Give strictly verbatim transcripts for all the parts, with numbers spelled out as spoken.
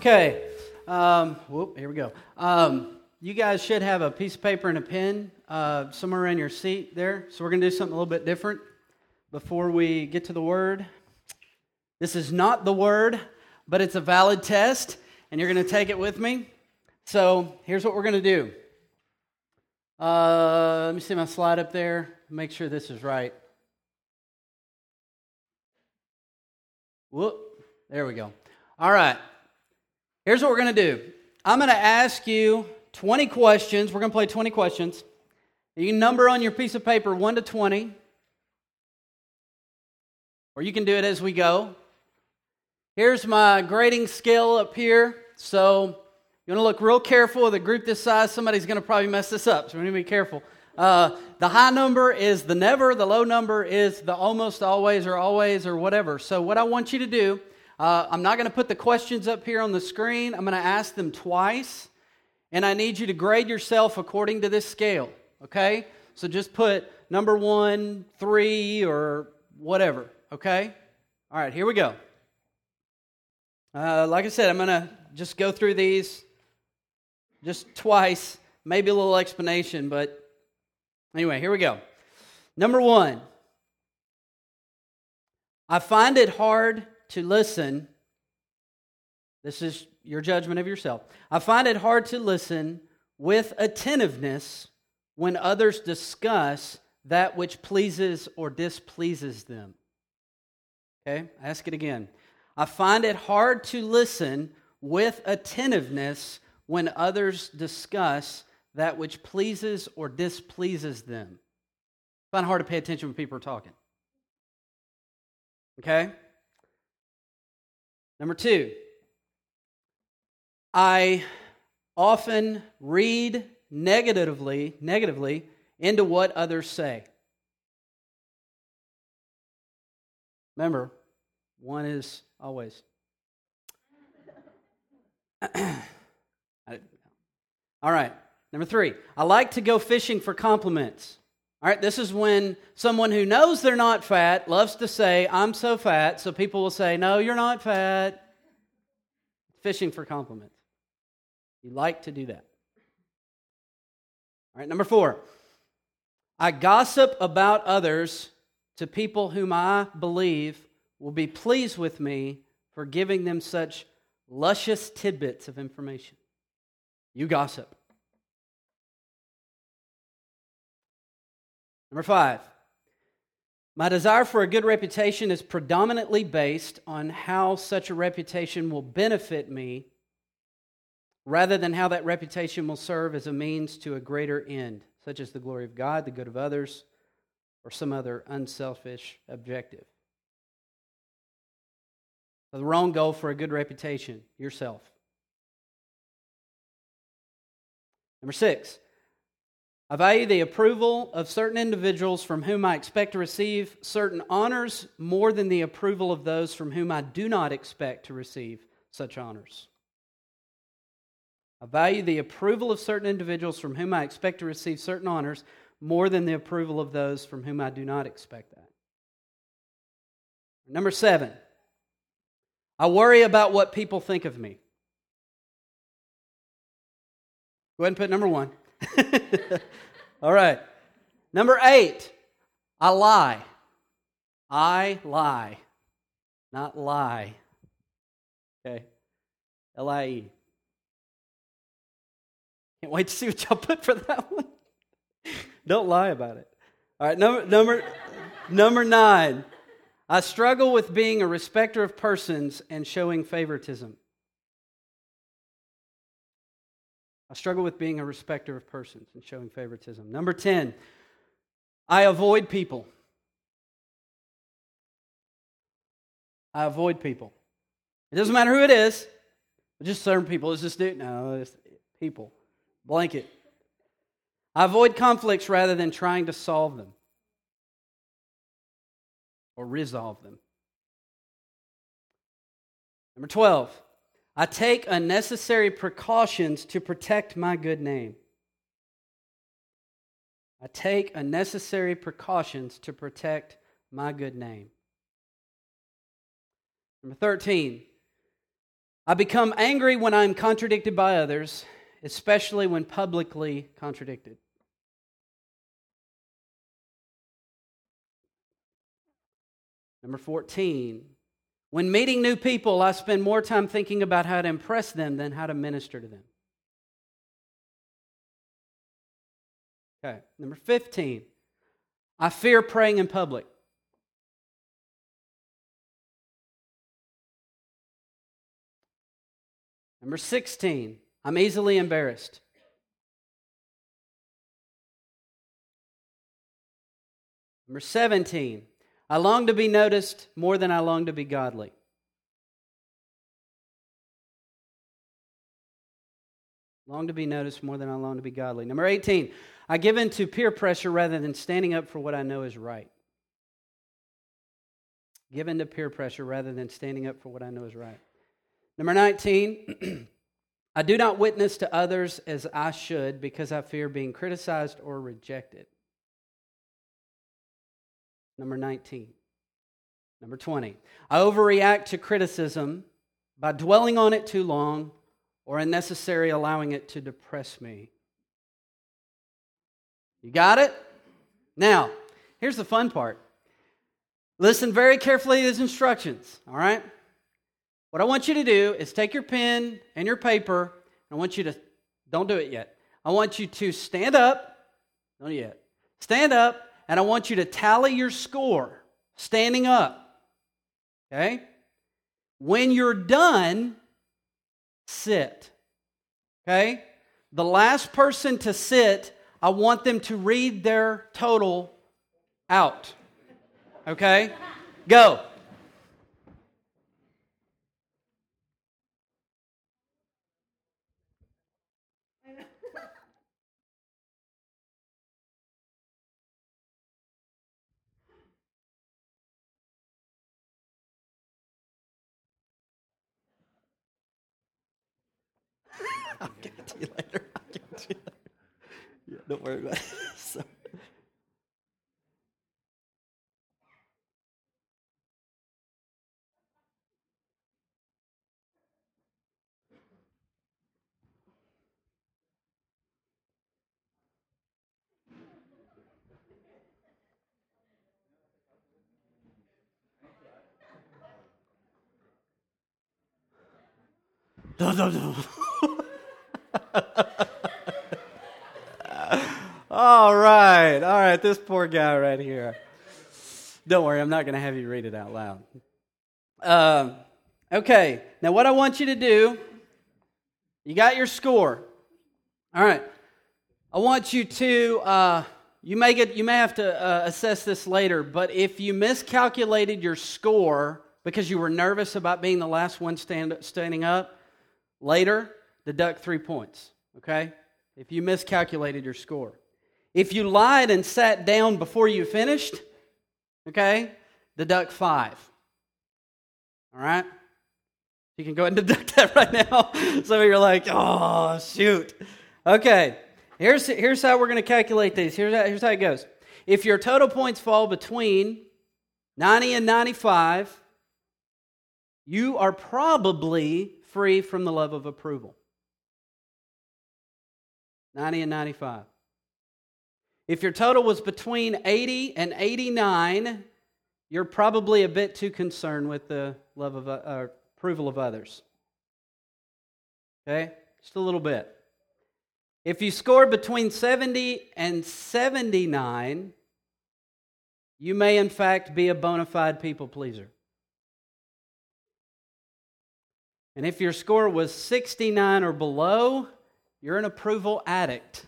Okay, um, whoop, here we go. Um, you guys should have a piece of paper and a pen uh, somewhere in your seat there. So we're going to do something a little bit different before we get to the Word. This is not the Word, but it's a valid test, and you're going to take it with me. So here's what we're going to do. Uh, let me see my slide up there. Make sure this is right. Whoop, there we go. All right. Here's what we're going to do. I'm going to ask you twenty questions. We're going to play twenty questions. You can number on your piece of paper one to twenty. Or you can do it as we go. Here's my grading scale up here. So you want to look real careful with a group this size. Somebody's going to probably mess this up, so we need to be careful. Uh, the high number is the never. The low number is the almost always or always or whatever. So what I want you to do, uh, I'm not going to put the questions up here on the screen. I'm going to ask them twice. And I need you to grade yourself according to this scale. Okay? So just put number one, three, or whatever. Okay? All right, here we go. Uh, like I said, I'm going to just go through these just twice, maybe a little explanation, but anyway, here we go. Number one, I find it hard to listen. This is your judgment of yourself. I find it hard to listen with attentiveness when others discuss that which pleases or displeases them. Okay, ask it again. I find it hard to listen with attentiveness when others discuss that which pleases or displeases them. I find it hard to pay attention when people are talking. Okay? Number two, I often read negatively, negatively into what others say. Remember, one is always. All right, number three, I like to go fishing for compliments. All right, this is when someone who knows they're not fat loves to say, I'm so fat, so people will say, no, you're not fat. Fishing for compliments. You like to do that. All right, number four, I gossip about others to people whom I believe will be pleased with me for giving them such luscious tidbits of information. You gossip. Number five, my desire for a good reputation is predominantly based on how such a reputation will benefit me rather than how that reputation will serve as a means to a greater end, such as the glory of God, the good of others, or some other unselfish objective. So the wrong goal for a good reputation, yourself. Number six, I value the approval of certain individuals from whom I expect to receive certain honors more than the approval of those from whom I do not expect to receive such honors. I value the approval of certain individuals from whom I expect to receive certain honors more than the approval of those from whom I do not expect that. Number seven, I worry about what people think of me. Go ahead and put number one. All right. Number eight, I lie. I lie. Not lie. Okay. L I E. Can't wait to see what y'all put for that one. Don't lie about it. All right, number number number nine. I struggle with being a respecter of persons and showing favoritism. I struggle with being a respecter of persons and showing favoritism. Number ten, I avoid people. I avoid people. It doesn't matter who it is. Just certain people. It's just no, it's people. Blanket. I avoid conflicts rather than trying to solve them or resolve them. Number twelve, I take unnecessary precautions to protect my good name. I take unnecessary precautions to protect my good name. Number thirteen, I become angry when I'm contradicted by others, especially when publicly contradicted. Number fourteen, when meeting new people, I spend more time thinking about how to impress them than how to minister to them. Okay, number fifteen, I fear praying in public. Number sixteen, I'm easily embarrassed. Number seventeen, I long to be noticed more than I long to be godly. Long to be noticed more than I long to be godly. Number eighteen, I give in to peer pressure rather than standing up for what I know is right. Give in to peer pressure rather than standing up for what I know is right. Number nineteen, I do not witness to others as I should because I fear being criticized or rejected. Number nineteen. Number twenty, I overreact to criticism by dwelling on it too long or unnecessarily allowing it to depress me. You got it? Now, here's the fun part. Listen very carefully to these instructions, all right? What I want you to do is take your pen and your paper. I want you to, don't do it yet. I want you to stand up, not yet. Stand up, and I want you to tally your score, standing up. Okay? When you're done, sit. Okay? The last person to sit, I want them to read their total out. Okay? Go. I'll give it to you later. I'll give it to you later. Yeah, don't worry about it. So. No, no, no. All right, all right, this poor guy right here. Don't worry, I'm not going to have you read it out loud. Um, okay, now what I want you to do, you got your score. All right, I want you to, uh, you may get, you may have to uh, assess this later, but if you miscalculated your score because you were nervous about being the last one stand, standing up, later, deduct three points, okay? If you miscalculated your score. If you lied and sat down before you finished, okay, deduct five. All right? You can go ahead and deduct that right now. Some of you are like, oh, shoot. Okay, here's, here's how we're going to calculate these. Here's how, here's how it goes. If your total points fall between ninety and ninety-five, you are probably free from the love of approval. ninety and ninety-five. If your total was between eighty and eighty-nine, you're probably a bit too concerned with the love of uh, approval of others. Okay? Just a little bit. If you score between seventy and seventy-nine, you may in fact be a bona fide people pleaser. And if your score was sixty-nine or below, you're an approval addict.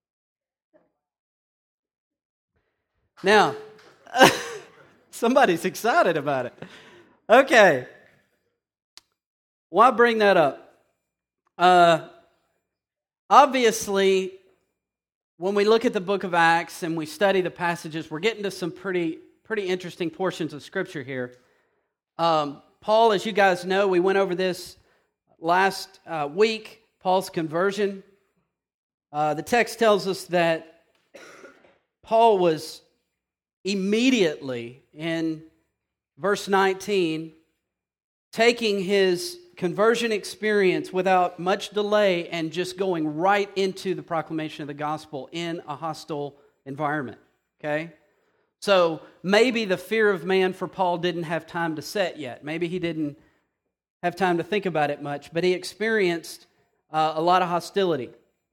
Now, somebody's excited about it. Okay. Why bring that up? Uh, obviously, when we look at the book of Acts and we study the passages, we're getting to some pretty, pretty interesting portions of Scripture here. Um, Paul, as you guys know, we went over this last uh, week, Paul's conversion. Uh, the text tells us that Paul was immediately, in verse nineteen, taking his conversion experience without much delay and just going right into the proclamation of the gospel in a hostile environment, okay? So maybe the fear of man for Paul didn't have time to set yet. Maybe he didn't have time to think about it much, but he experienced uh, a lot of hostility.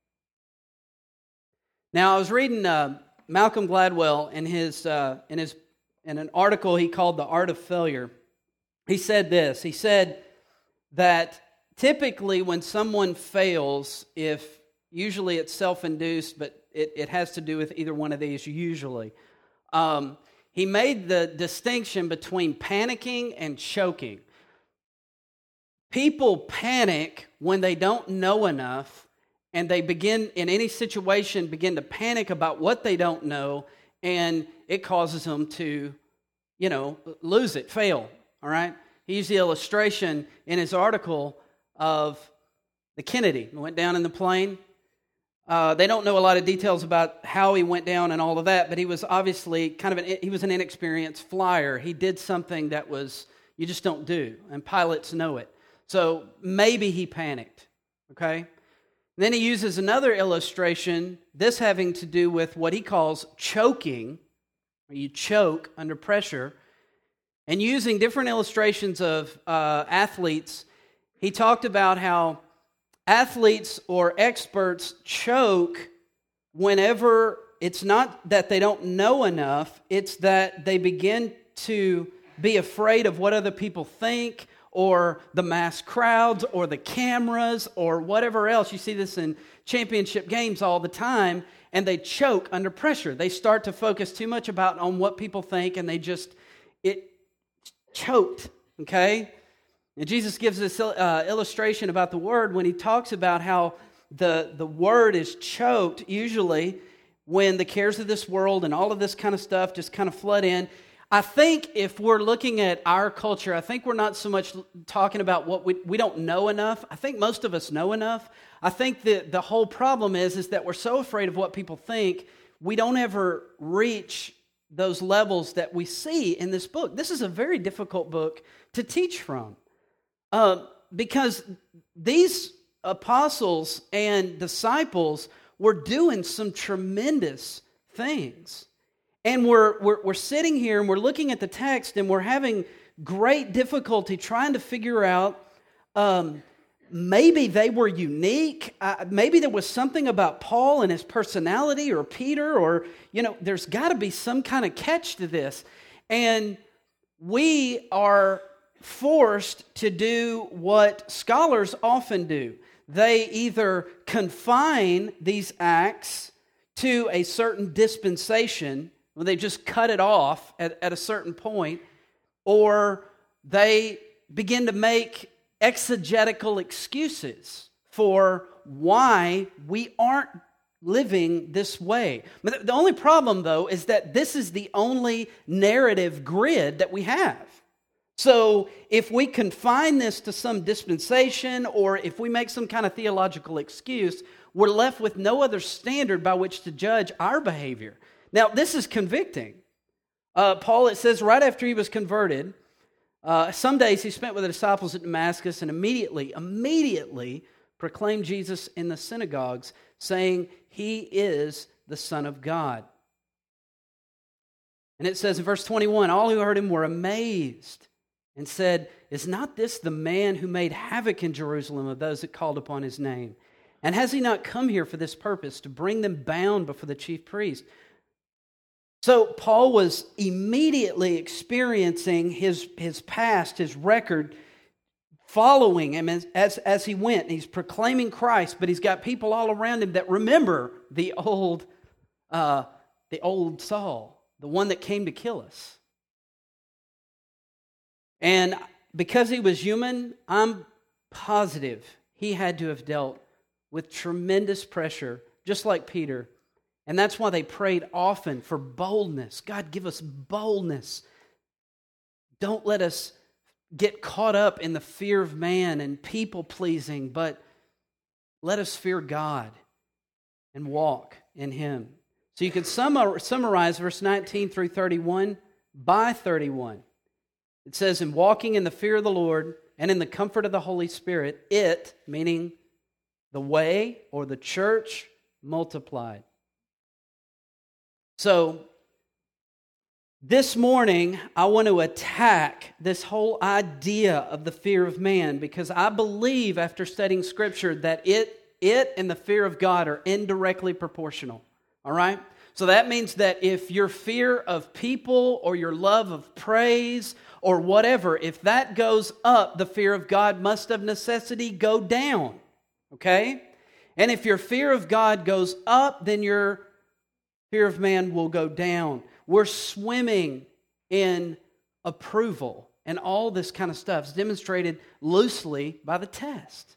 Now, I was reading uh, Malcolm Gladwell in his uh, in his in an article he called "The Art of Failure." He said this. He said that typically when someone fails, if usually it's self-induced, but it, it has to do with either one of these usually. Um, he made the distinction between panicking and choking. People panic when they don't know enough, and they begin, in any situation, begin to panic about what they don't know, and it causes them to, you know, lose it, fail, all right? He used the illustration in his article of the Kennedy who went down in the plane. Uh, they don't know a lot of details about how he went down and all of that, but he was obviously kind of an, he was an inexperienced flyer. He did something that was, you just don't do, and pilots know it. So maybe he panicked, okay? Then he uses another illustration, this having to do with what he calls choking, where you choke under pressure. And using different illustrations of uh, athletes, he talked about how athletes or experts choke whenever it's not that they don't know enough, it's that they begin to be afraid of what other people think, or the mass crowds, or the cameras, or whatever else. You see this in championship games all the time, and they choke under pressure. They start to focus too much about on what people think, and they just, it choked, okay? And Jesus gives this uh, illustration about the word when he talks about how the, the word is choked usually when the cares of this world and all of this kind of stuff just kind of flood in. I think if we're looking at our culture, I think we're not so much talking about what we, we don't know enough. I think most of us know enough. I think that the whole problem is, is that we're so afraid of what people think, we don't ever reach those levels that we see in this book. This is a very difficult book to teach from. Uh, because these apostles and disciples were doing some tremendous things. And we're, we're we're sitting here and we're looking at the text and we're having great difficulty trying to figure out um, maybe they were unique. Uh, maybe there was something about Paul and his personality, or Peter, or, you know, there's got to be some kind of catch to this. And we are forced to do what scholars often do. They either confine these acts to a certain dispensation, when they just cut it off at, at a certain point, or they begin to make exegetical excuses for why we aren't living this way. But the only problem, though, is that this is the only narrative grid that we have. So if we confine this to some dispensation, or if we make some kind of theological excuse, we're left with no other standard by which to judge our behavior. Now, this is convicting. Uh, Paul, it says right after he was converted, uh, some days he spent with the disciples at Damascus, and immediately, immediately proclaimed Jesus in the synagogues, saying, "He is the Son of God." And it says in verse twenty-one, all who heard him were amazed and said, "Is not this the man who made havoc in Jerusalem of those that called upon his name? And has he not come here for this purpose, to bring them bound before the chief priest?" So Paul was immediately experiencing his, his past, his record, following him as, as, as he went. He's proclaiming Christ, but he's got people all around him that remember the old, uh, the old Saul, the one that came to kill us. And because he was human, I'm positive he had to have dealt with tremendous pressure, just like Peter. And that's why they prayed often for boldness. God, give us boldness. Don't let us get caught up in the fear of man and people pleasing, but let us fear God and walk in Him. So you can summarize verse nineteen through thirty-one by thirty-one. It says, "In walking in the fear of the Lord and in the comfort of the Holy Spirit, it, meaning the way or the church, multiplied. So, this morning, I want to attack this whole idea of the fear of man because I believe, after studying Scripture, that it, it and the fear of God are indirectly proportional. All right? So that means that if your fear of people or your love of praise or whatever, if that goes up, the fear of God must of necessity go down. Okay? And if your fear of God goes up, then your fear of man will go down. We're swimming in approval, and all this kind of stuff is demonstrated loosely by the test.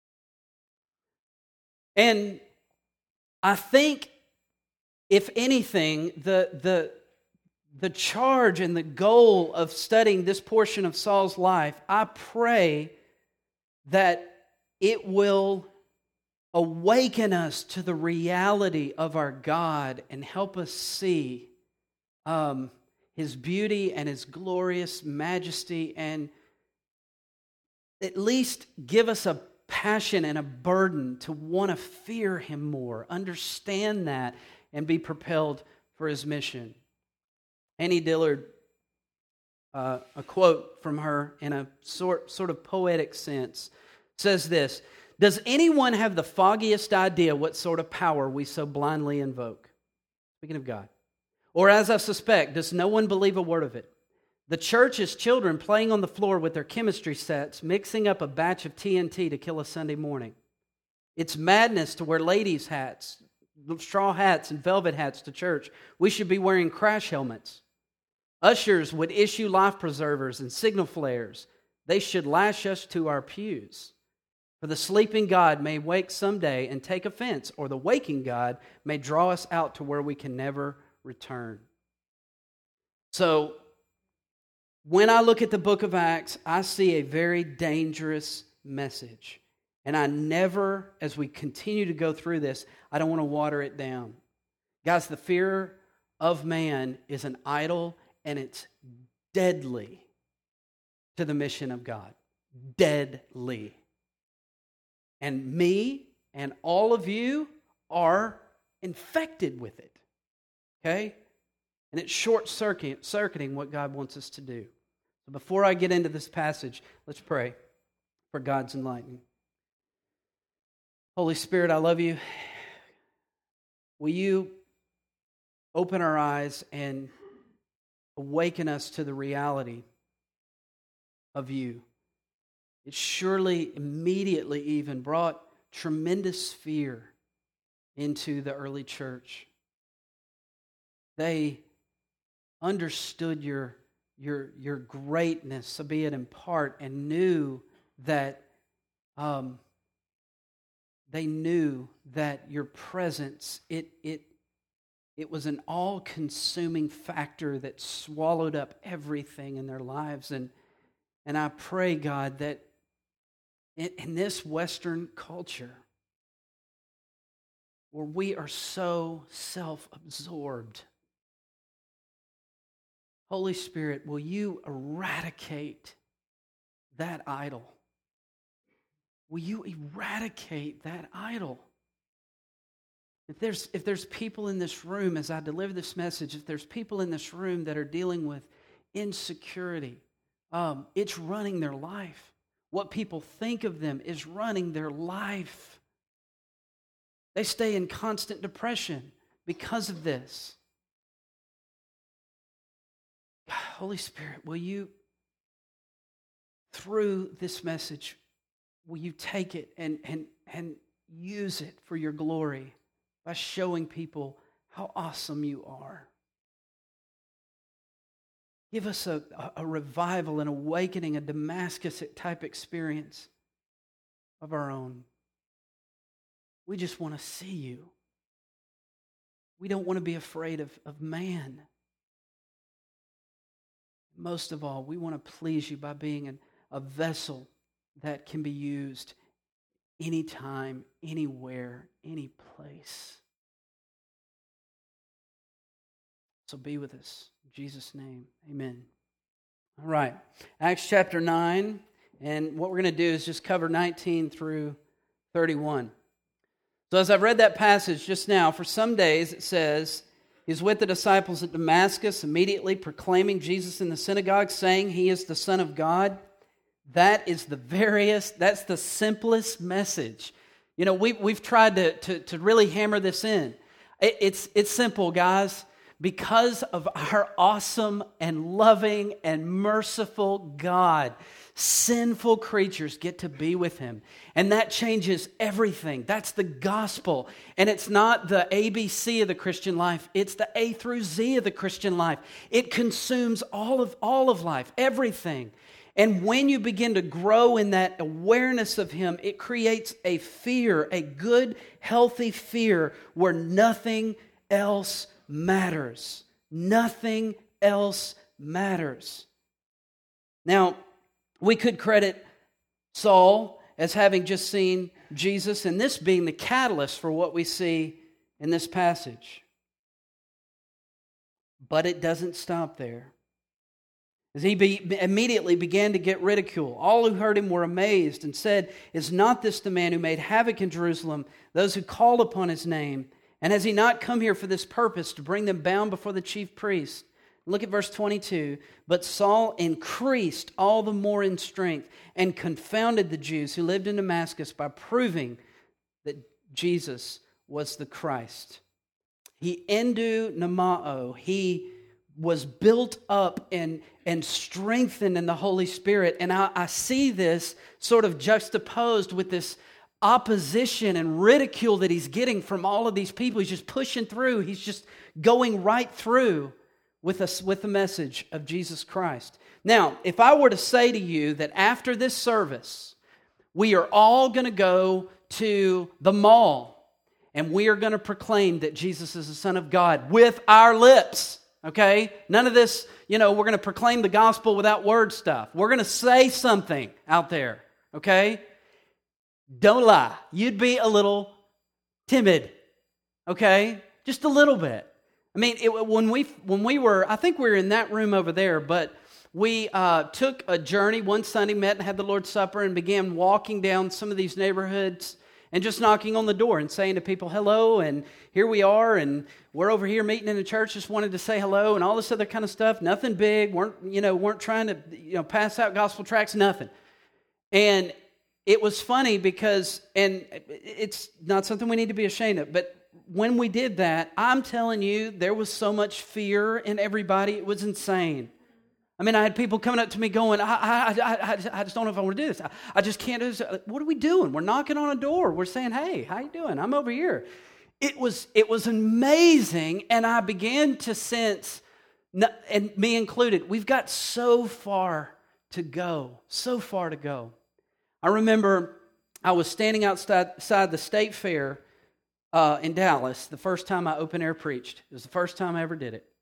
And I think, if anything, the, the, the charge and the goal of studying this portion of Saul's life, I pray that it will awaken us to the reality of our God and help us see Um, His beauty and His glorious majesty, and at least give us a passion and a burden to want to fear Him more, understand that, and be propelled for His mission. Annie Dillard, uh, a quote from her in a sort, sort of poetic sense, says this: "Does anyone have the foggiest idea what sort of power we so blindly invoke?" Speaking of God. "Or, as I suspect, does no one believe a word of it? The church is children playing on the floor with their chemistry sets, mixing up a batch of T N T to kill a Sunday morning. It's madness to wear ladies' hats, straw hats and velvet hats to church. We should be wearing crash helmets. Ushers would issue life preservers and signal flares. They should lash us to our pews. For the sleeping God may wake someday and take offense, or the waking God may draw us out to where we can never return." So, when I look at the book of Acts, I see a very dangerous message. And I never, as we continue to go through this, I don't want to water it down. Guys, the fear of man is an idol, and it's deadly to the mission of God. Deadly. And me and all of you are infected with it. Okay? And it's short-circuiting what God wants us to do. So before I get into this passage, let's pray for God's enlightening. Holy Spirit, I love you. Will you open our eyes and awaken us to the reality of you? It surely immediately even brought tremendous fear into the early church. They understood your, your, your greatness, albeit in part, and knew that um, they knew that your presence, it it it was an all-consuming factor that swallowed up everything in their lives. And and I pray, God, that in, in this Western culture, where we are so self-absorbed, Holy Spirit, will you eradicate that idol? Will you eradicate that idol? If there's, if there's people in this room, as I deliver this message, if there's people in this room that are dealing with insecurity, um, it's running their life. What people think of them is running their life. They stay in constant depression because of this. God, Holy Spirit, will you, through this message, will you take it and, and, and use it for your glory by showing people how awesome you are? Give us a, a revival, an awakening, a Damascus-type experience of our own. We just want to see you. We don't want to be afraid of, of man. Most of all, we want to please you by being an, a vessel that can be used anytime, anywhere, any place. So be with us. In Jesus' name, amen. All right. Acts chapter nine And what we're going to do is just cover nineteen through thirty-one. So as I've read that passage just now, for some days it says, he's with the disciples at Damascus, immediately proclaiming Jesus in the synagogue, saying he is the Son of God. That is the veriest, that's the simplest message. You know, we, we've tried to, to, to really hammer this in. It, it's, it's simple, guys. Because of our awesome and loving and merciful God, sinful creatures get to be with Him. And that changes everything. That's the gospel. And it's not the A B C of the Christian life. It's the A through Z of the Christian life. It consumes all of, all of life, everything. And when you begin to grow in that awareness of Him, it creates a fear, a good, healthy fear where nothing else matters. Nothing else matters. Now, we could credit Saul as having just seen Jesus, and this being the catalyst for what we see in this passage. But it doesn't stop there. As he be, immediately began to get ridicule, all who heard him were amazed and said, "Is not this the man who made havoc in Jerusalem, those who called upon his name? And has he not come here for this purpose, to bring them bound before the chief priests?" Look at verse twenty-two. "But Saul increased all the more in strength and confounded the Jews who lived in Damascus by proving that Jesus was the Christ." He endu namao. He was built up and, and strengthened in the Holy Spirit. And I, I see this sort of juxtaposed with this opposition and ridicule that he's getting from all of these people. He's just pushing through. He's just going right through with us with the message of Jesus Christ. Now, if I were to say to you that after this service, we are all going to go to the mall and we are going to proclaim that Jesus is the Son of God with our lips, okay? None of this, you know, we're going to proclaim the gospel without word stuff. We're going to say something out there, okay? Don't lie. You'd be a little timid, okay? Just a little bit. I mean, it, when we when we were, I think we were in that room over there, but we uh, took a journey one Sunday, met and had the Lord's Supper, and began walking down some of these neighborhoods and just knocking on the door and saying to people, "Hello," and here we are, and we're over here meeting in the church, just wanted to say hello, and all this other kind of stuff. Nothing big. weren't you know weren't trying to you know pass out gospel tracts. Nothing. And it was funny because, and it's not something we need to be ashamed of, but when we did that, I'm telling you, there was so much fear in everybody, it was insane. I mean, I had people coming up to me going, I, I, I, I just don't know if I want to do this. I, I just can't do this. What are we doing? We're knocking on a door. We're saying, "Hey, how you doing? I'm over here." It was, it was amazing, and I began to sense, and me included, we've got so far to go, so far to go. I remember I was standing outside, outside the state fair uh, in Dallas the first time I open air preached. It was the first time I ever did it.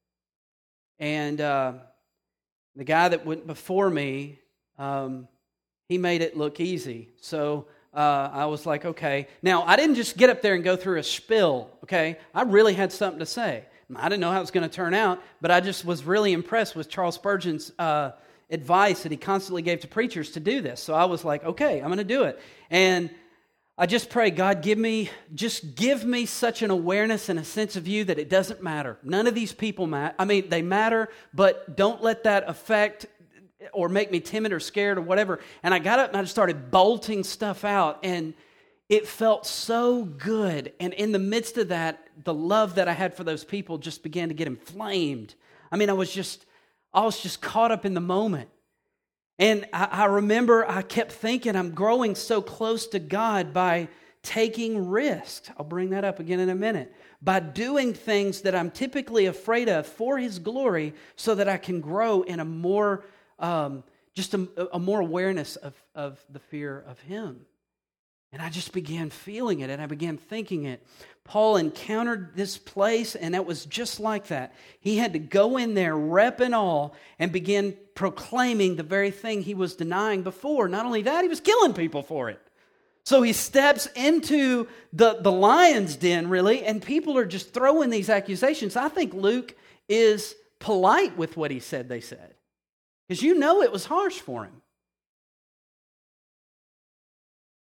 And uh, the guy that went before me, um, he made it look easy. So uh, I was like, okay. Now, I didn't just get up there and go through a spiel, okay? I really had something to say. I didn't know how it was going to turn out, but I just was really impressed with Charles Spurgeon's uh advice that he constantly gave to preachers to do this. So I was like, okay, I'm going to do it. And I just pray, God, give me, just give me such an awareness and a sense of you that it doesn't matter. None of these people matter. I mean, they matter, but don't let that affect or make me timid or scared or whatever. And I got up and I just started bolting stuff out, and it felt so good. And in the midst of that, the love that I had for those people just began to get inflamed. I mean, I was just... I was just caught up in the moment. And I, I remember I kept thinking, I'm growing so close to God by taking risks. I'll bring that up again in a minute. By doing things that I'm typically afraid of for His glory, so that I can grow in a more, um, just a, a more awareness of, of the fear of Him. And I just began feeling it, and I began thinking it. Paul encountered this place, and it was just like that. He had to go in there, rep and all, and begin proclaiming the very thing he was denying before. Not only that, he was killing people for it. So he steps into the, the lion's den, really, and people are just throwing these accusations. I think Luke is polite with what he said they said, because you know it was harsh for him.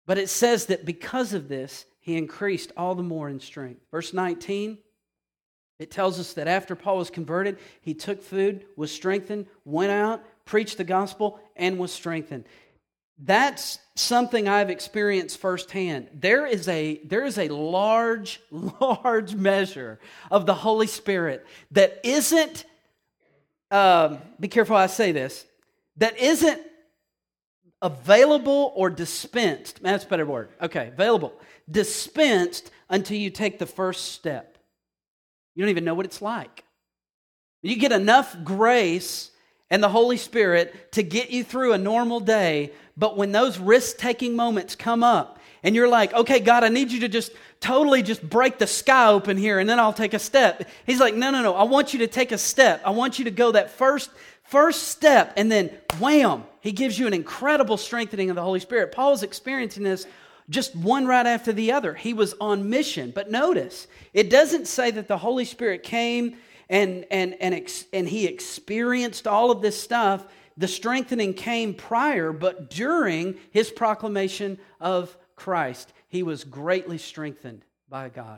But it says that because of this, he increased all the more in strength. Verse nineteen, it tells us that after Paul was converted, he took food, was strengthened, went out, preached the gospel, and was strengthened. That's something I've experienced firsthand. There is a, there is a large, large measure of the Holy Spirit that isn't, um, be careful how I say this, that isn't available or dispensed. That's a better word. Okay, available. Dispensed until you take the first step. You don't even know what it's like. You get enough grace and the Holy Spirit to get you through a normal day, but when those risk-taking moments come up, and you're like, okay, God, I need you to just totally just break the sky open here, and then I'll take a step. He's like, no, no, no, I want you to take a step. I want you to go that first, first step, and then wham, he gives you an incredible strengthening of the Holy Spirit. Paul was experiencing this just one right after the other. He was on mission. But notice, it doesn't say that the Holy Spirit came and, and, and, ex, and he experienced all of this stuff. The strengthening came prior, but during his proclamation of Christ, he was greatly strengthened by God.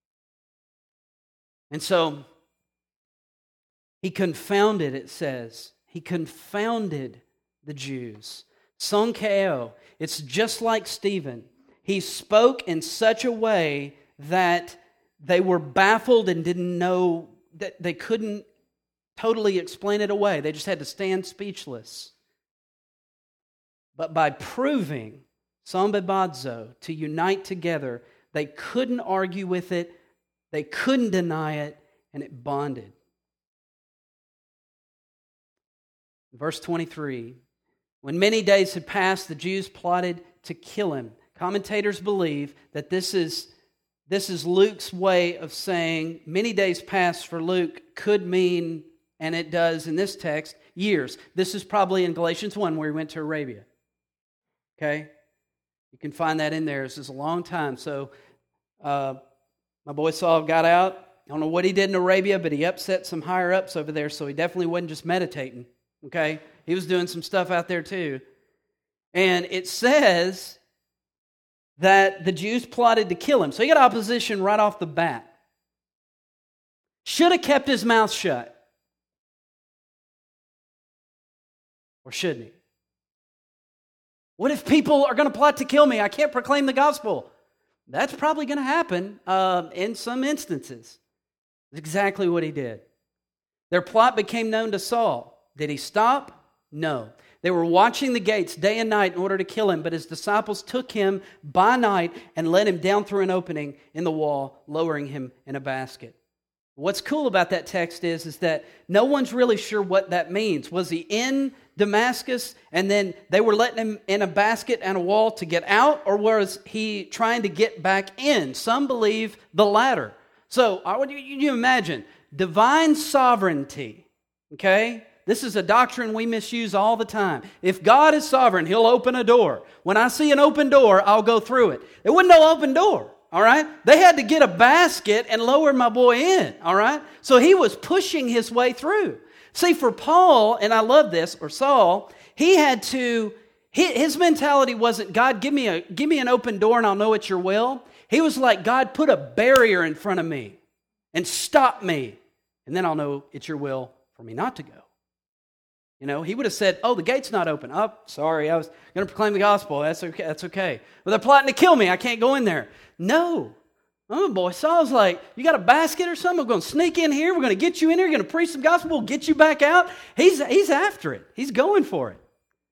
And so, he confounded, it says, he confounded the Jews. Sonkeo, it's just like Stephen. He spoke in such a way that they were baffled and didn't know, that they couldn't totally explain it away. They just had to stand speechless. But by proving sambebadzo, to unite together, they couldn't argue with it, they couldn't deny it, and it bonded. Verse twenty-three, when many days had passed, the Jews plotted to kill him. Commentators believe that this is, this is Luke's way of saying many days passed for Luke could mean, and it does in this text, years. This is probably in Galatians one where he went to Arabia. Okay? You can find that in there. This is a long time. So uh, my boy Saul got out. I don't know what he did in Arabia, but he upset some higher-ups over there, so he definitely wasn't just meditating. Okay? He was doing some stuff out there too. And it says that the Jews plotted to kill him. So he got opposition right off the bat. Should have kept his mouth shut. Or shouldn't he? What if people are going to plot to kill me? I can't proclaim the gospel. That's probably going to happen uh, in some instances. That's exactly what he did. Their plot became known to Saul. Did he stop? No. They were watching the gates day and night in order to kill him, but his disciples took him by night and led him down through an opening in the wall, lowering him in a basket. What's cool about that text is, is that no one's really sure what that means. Was he in Damascus and then they were letting him in a basket and a wall to get out, or was he trying to get back in? Some believe the latter. So I want you, you imagine divine sovereignty, okay? This is a doctrine we misuse all the time. If God is sovereign, He'll open a door. When I see an open door, I'll go through it. There wasn't no open door, all right? They had to get a basket and lower my boy in, all right? So he was pushing his way through. See, for Paul, and I love this, or Saul, he had to, his mentality wasn't, God, give me a give me an open door and I'll know it's your will. He was like, God, put a barrier in front of me and stop me, and then I'll know it's your will for me not to go. You know, he would have said, oh, the gate's not open. Oh, sorry, I was going to proclaim the gospel. That's okay. That's okay. But they're plotting to kill me. I can't go in there. No. Oh, boy, Saul's like, you got a basket or something? We're going to sneak in here. We're going to get you in here. We're going to preach some gospel. We'll get you back out. He's, he's after it. He's going for it.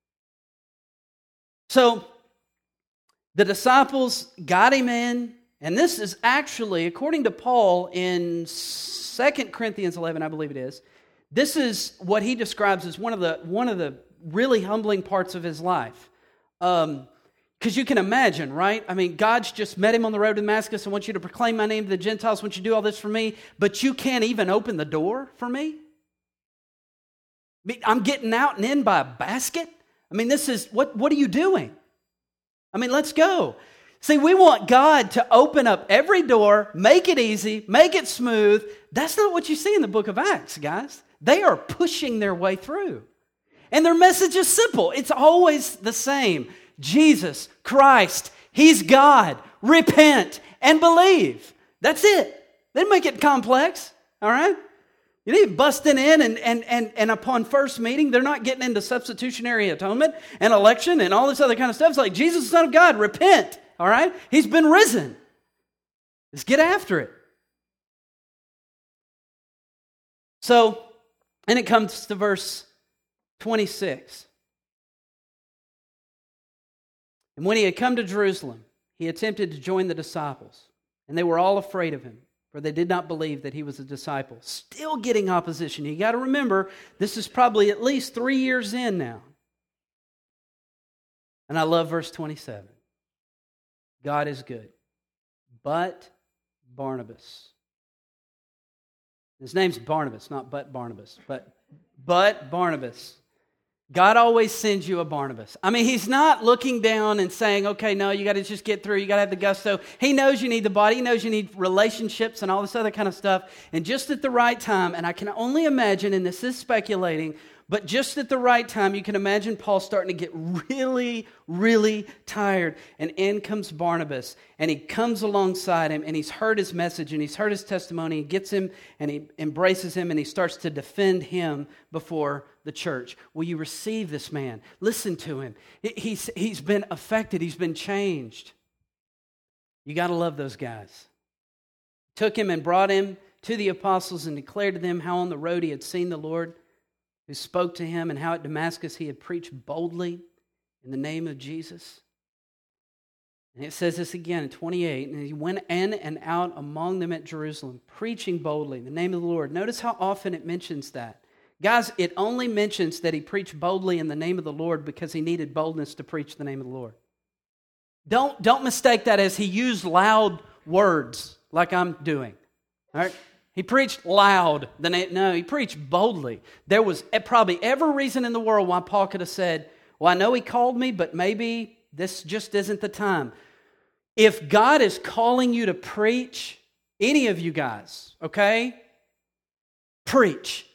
So the disciples got him in. And this is actually, according to Paul in Second Corinthians eleven, I believe it is, this is what he describes as one of the one of the really humbling parts of his life. Um, because you can imagine, right? I mean, God's just met him on the road to Damascus. I want you to proclaim my name to the Gentiles. I want you to do all this for me. But you can't even open the door for me? I mean, I'm getting out and in by a basket? I mean, this is, what, what are you doing? I mean, let's go. See, we want God to open up every door, make it easy, make it smooth. That's not what you see in the book of Acts, guys. They are pushing their way through. And their message is simple. It's always the same. Jesus Christ, He's God. Repent and believe. That's it. They didn't make it complex, all right? You need busting in and, and, and, and upon first meeting, they're not getting into substitutionary atonement and election and all this other kind of stuff. It's like, Jesus, the Son of God, repent, all right? He's been risen. Let's get after it. So, and it comes to verse twenty-six. And when he had come to Jerusalem, he attempted to join the disciples, and they were all afraid of him, for they did not believe that he was a disciple. Still getting opposition. You got to remember, this is probably at least three years in now. And I love verse twenty-seven. God is good, but Barnabas. His name's Barnabas, not but Barnabas, but but Barnabas. God always sends you a Barnabas. I mean, he's not looking down and saying, okay, no, you got to just get through. You got to have the gusto. He knows you need the body. He knows you need relationships and all this other kind of stuff. And just at the right time, and I can only imagine, and this is speculating, but just at the right time, you can imagine Paul starting to get really, really tired. And in comes Barnabas, and he comes alongside him, and he's heard his message, and he's heard his testimony. He gets him, and he embraces him, and he starts to defend him before the church. Will you receive this man? Listen to him. He's, he's been affected. He's been changed. You got to love those guys. Took him and brought him to the apostles and declared to them how on the road he had seen the Lord, who spoke to him, and how at Damascus he had preached boldly in the name of Jesus. And it says this again in twenty-eight, and he went in and out among them at Jerusalem, preaching boldly in the name of the Lord. Notice how often it mentions that. Guys, it only mentions that he preached boldly in the name of the Lord because he needed boldness to preach the name of the Lord. Don't, don't mistake that as he used loud words like I'm doing. All right? He preached loud. No, he preached boldly. There was probably every reason in the world why Paul could have said, well, I know he called me, but maybe this just isn't the time. If God is calling you to preach, any of you guys, okay, preach.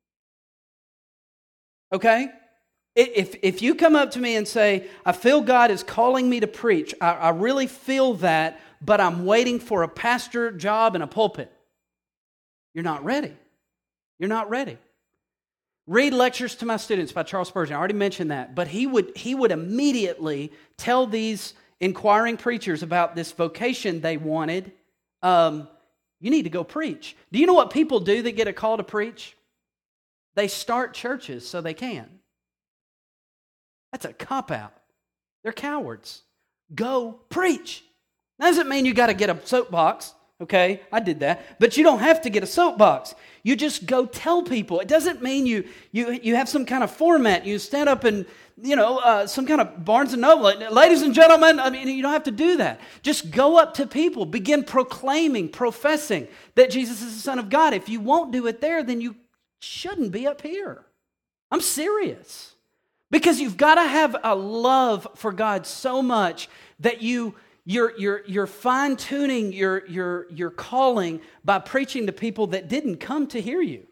Okay? If, if you come up to me and say, I feel God is calling me to preach, I, I really feel that, but I'm waiting for a pastor job and a pulpit. You're not ready. You're not ready. Read Lectures to My Students by Charles Spurgeon. I already mentioned that. But he would, he would immediately tell these inquiring preachers about this vocation they wanted. Um, you need to go preach. Do you know what people do that get a call to preach? They start churches so they can. That's a cop-out. They're cowards. Go preach. That doesn't mean you got to get a soapbox. Okay, I did that. But you don't have to get a soapbox. You just go tell people. It doesn't mean you you you have some kind of format. You stand up and, you know, uh, some kind of Barnes and Noble. Ladies and gentlemen, I mean, you don't have to do that. Just go up to people. Begin proclaiming, professing that Jesus is the Son of God. If you won't do it there, then you shouldn't be up here. I'm serious. Because you've got to have a love for God so much that you... You're, you're, you're fine-tuning your, your, your calling by preaching to people that didn't come to hear you.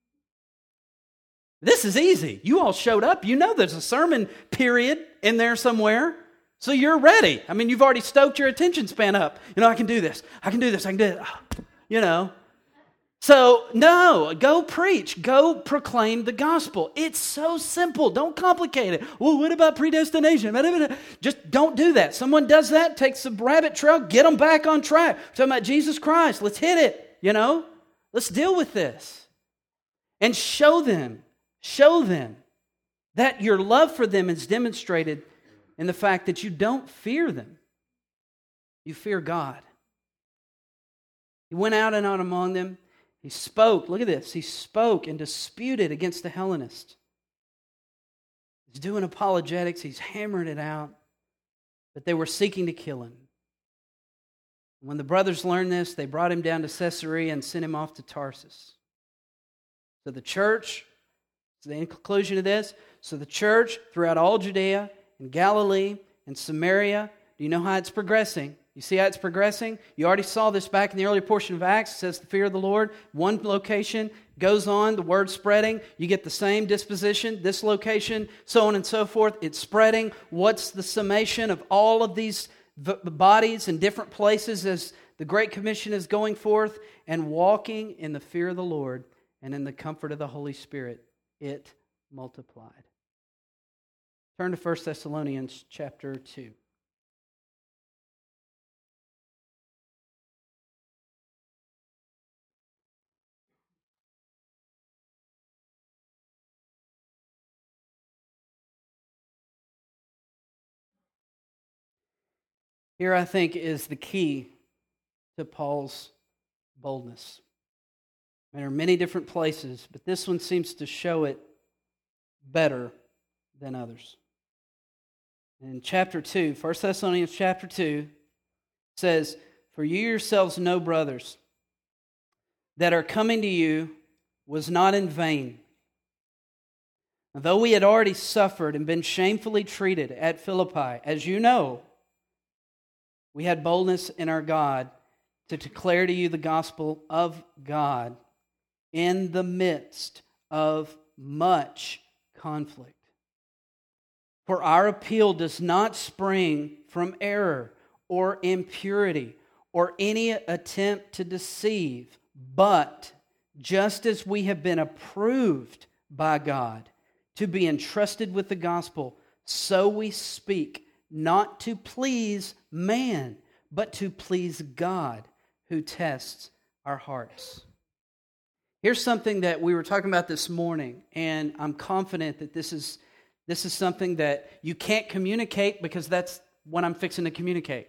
This is easy. You all showed up. You know there's a sermon period in there somewhere. So you're ready. I mean, you've already stoked your attention span up. You know, I can do this. I can do this. I can do it. You know. So, no, go preach. Go proclaim the gospel. It's so simple. Don't complicate it. Well, what about predestination? Just don't do that. Someone does that, takes the rabbit trail, get them back on track. We're talking about Jesus Christ. Let's hit it, you know. Let's deal with this. And show them, show them that your love for them is demonstrated in the fact that you don't fear them. You fear God. He went out and out among them. He spoke, look at this, he spoke and disputed against the Hellenists. He's doing apologetics, he's hammering it out, but they were seeking to kill him. When the brothers learned this, they brought him down to Caesarea and sent him off to Tarsus. So the church, so the conclusion of this, so the church throughout all Judea and Galilee and Samaria, do you know how it's progressing? You see how it's progressing? You already saw this back in the earlier portion of Acts. It says the fear of the Lord. One location goes on, the word spreading. You get the same disposition, this location, so on and so forth. It's spreading. What's the summation of all of these, the, the bodies in different places as the Great Commission is going forth, and walking in the fear of the Lord and in the comfort of the Holy Spirit, it multiplied. Turn to First Thessalonians chapter two. Here, I think, is the key to Paul's boldness. There are many different places, but this one seems to show it better than others. In chapter two, First Thessalonians chapter two says, "For you yourselves know, brothers, that our coming to you was not in vain. Though we had already suffered and been shamefully treated at Philippi, as you know, we had boldness in our God to declare to you the gospel of God in the midst of much conflict. For our appeal does not spring from error or impurity or any attempt to deceive, but just as we have been approved by God to be entrusted with the gospel, so we speak, not to please man, but to please God, who tests our hearts." Here's something that we were talking about this morning, and I'm confident that this is this is something that you can't communicate because that's what I'm fixing to communicate.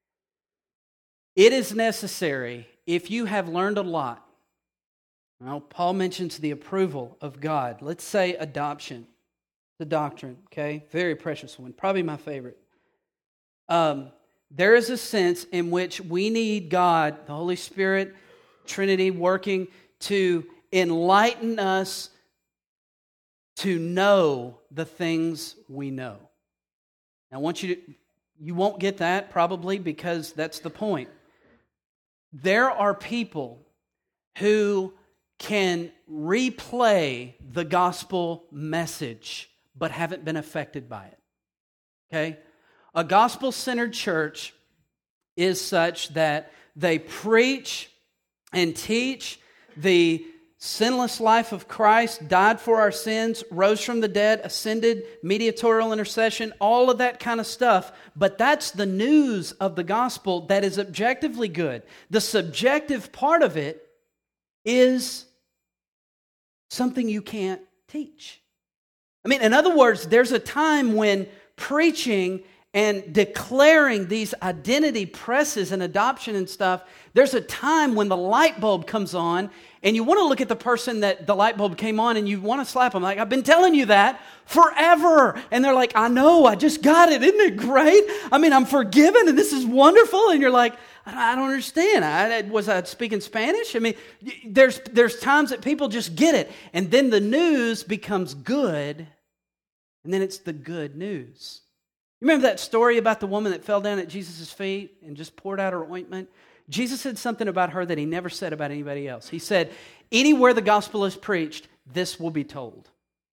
It is necessary, if you have learned a lot. Well, Paul mentions the approval of God. Let's say adoption, the doctrine, okay? Very precious one, probably my favorite. Um, there is a sense in which we need God, the Holy Spirit, Trinity, working to enlighten us to know the things we know. Now, I want you to, you won't get that probably because that's the point. There are people who can replay the gospel message but haven't been affected by it. Okay? A gospel-centered church is such that they preach and teach the sinless life of Christ, died for our sins, rose from the dead, ascended, mediatorial intercession, all of that kind of stuff. But that's the news of the gospel that is objectively good. The subjective part of it is something you can't teach. I mean, in other words, there's a time when preaching and declaring these identity presses and adoption and stuff, there's a time when the light bulb comes on and you want to look at the person that the light bulb came on and you want to slap them like, I've been telling you that forever. And they're like, I know, I just got it. Isn't it great? I mean, I'm forgiven and this is wonderful. And you're like, I don't understand. I, was I speaking Spanish? I mean, there's, there's times that people just get it. And then the news becomes good. And then it's the good news. You remember that story about the woman that fell down at Jesus' feet and just poured out her ointment? Jesus said something about her that he never said about anybody else. He said, anywhere the gospel is preached, this will be told.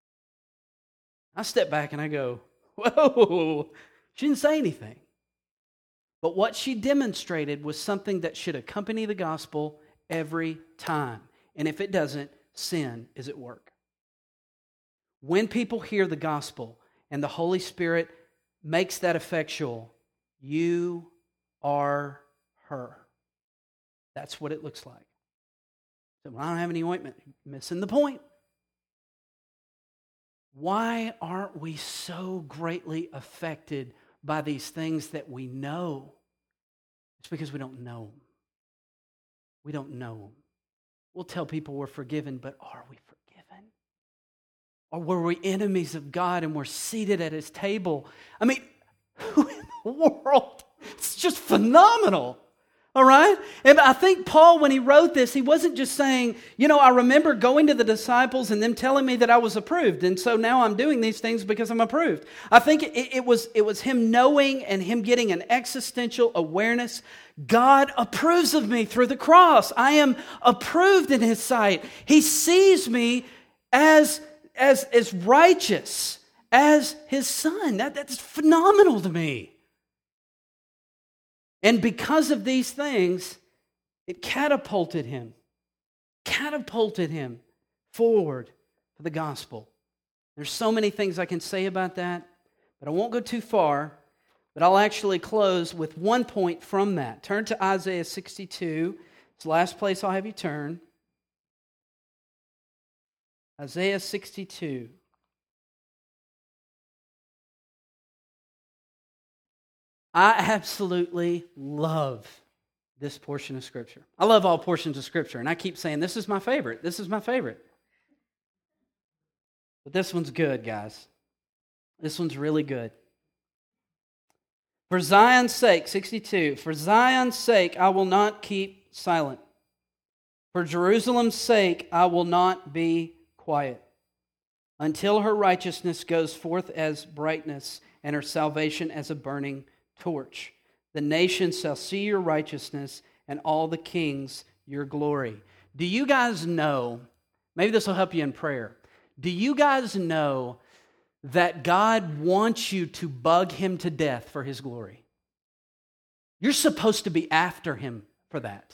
I step back and I go, whoa, she didn't say anything. But what she demonstrated was something that should accompany the gospel every time. And if it doesn't, sin is at work. When people hear the gospel and the Holy Spirit makes that effectual, you are her. That's what it looks like. So, well, I don't have any ointment. Missing the point. Why aren't we so greatly affected by these things that we know? It's because we don't know them. We don't know them. We'll tell people we're forgiven, but are we forgiven? Or were we enemies of God and we're seated at His table? I mean, who in the world? It's just phenomenal. All right? And I think Paul, when he wrote this, he wasn't just saying, you know, I remember going to the disciples and them telling me that I was approved. And so now I'm doing these things because I'm approved. I think it, it was, it was him knowing and him getting an existential awareness. God approves of me through the cross. I am approved in His sight. He sees me as, as, as righteous as His son. That, that's phenomenal to me. And because of these things, it catapulted him, catapulted him forward for the gospel. There's so many things I can say about that, but I won't go too far. But I'll actually close with one point from that. Turn to Isaiah sixty-two. It's the last place I'll have you turn. Isaiah sixty-two. I absolutely love this portion of Scripture. I love all portions of Scripture, and I keep saying, this is my favorite. This is my favorite. But this one's good, guys. This one's really good. For Zion's sake, sixty-two, for Zion's sake I will not keep silent. For Jerusalem's sake I will not be quiet, until her righteousness goes forth as brightness, and her salvation as a burning torch. The nations shall see your righteousness, and all the kings your glory. Do you guys know, maybe this will help you in prayer, do you guys know that God wants you to bug Him to death for His glory? You're supposed to be after Him for that.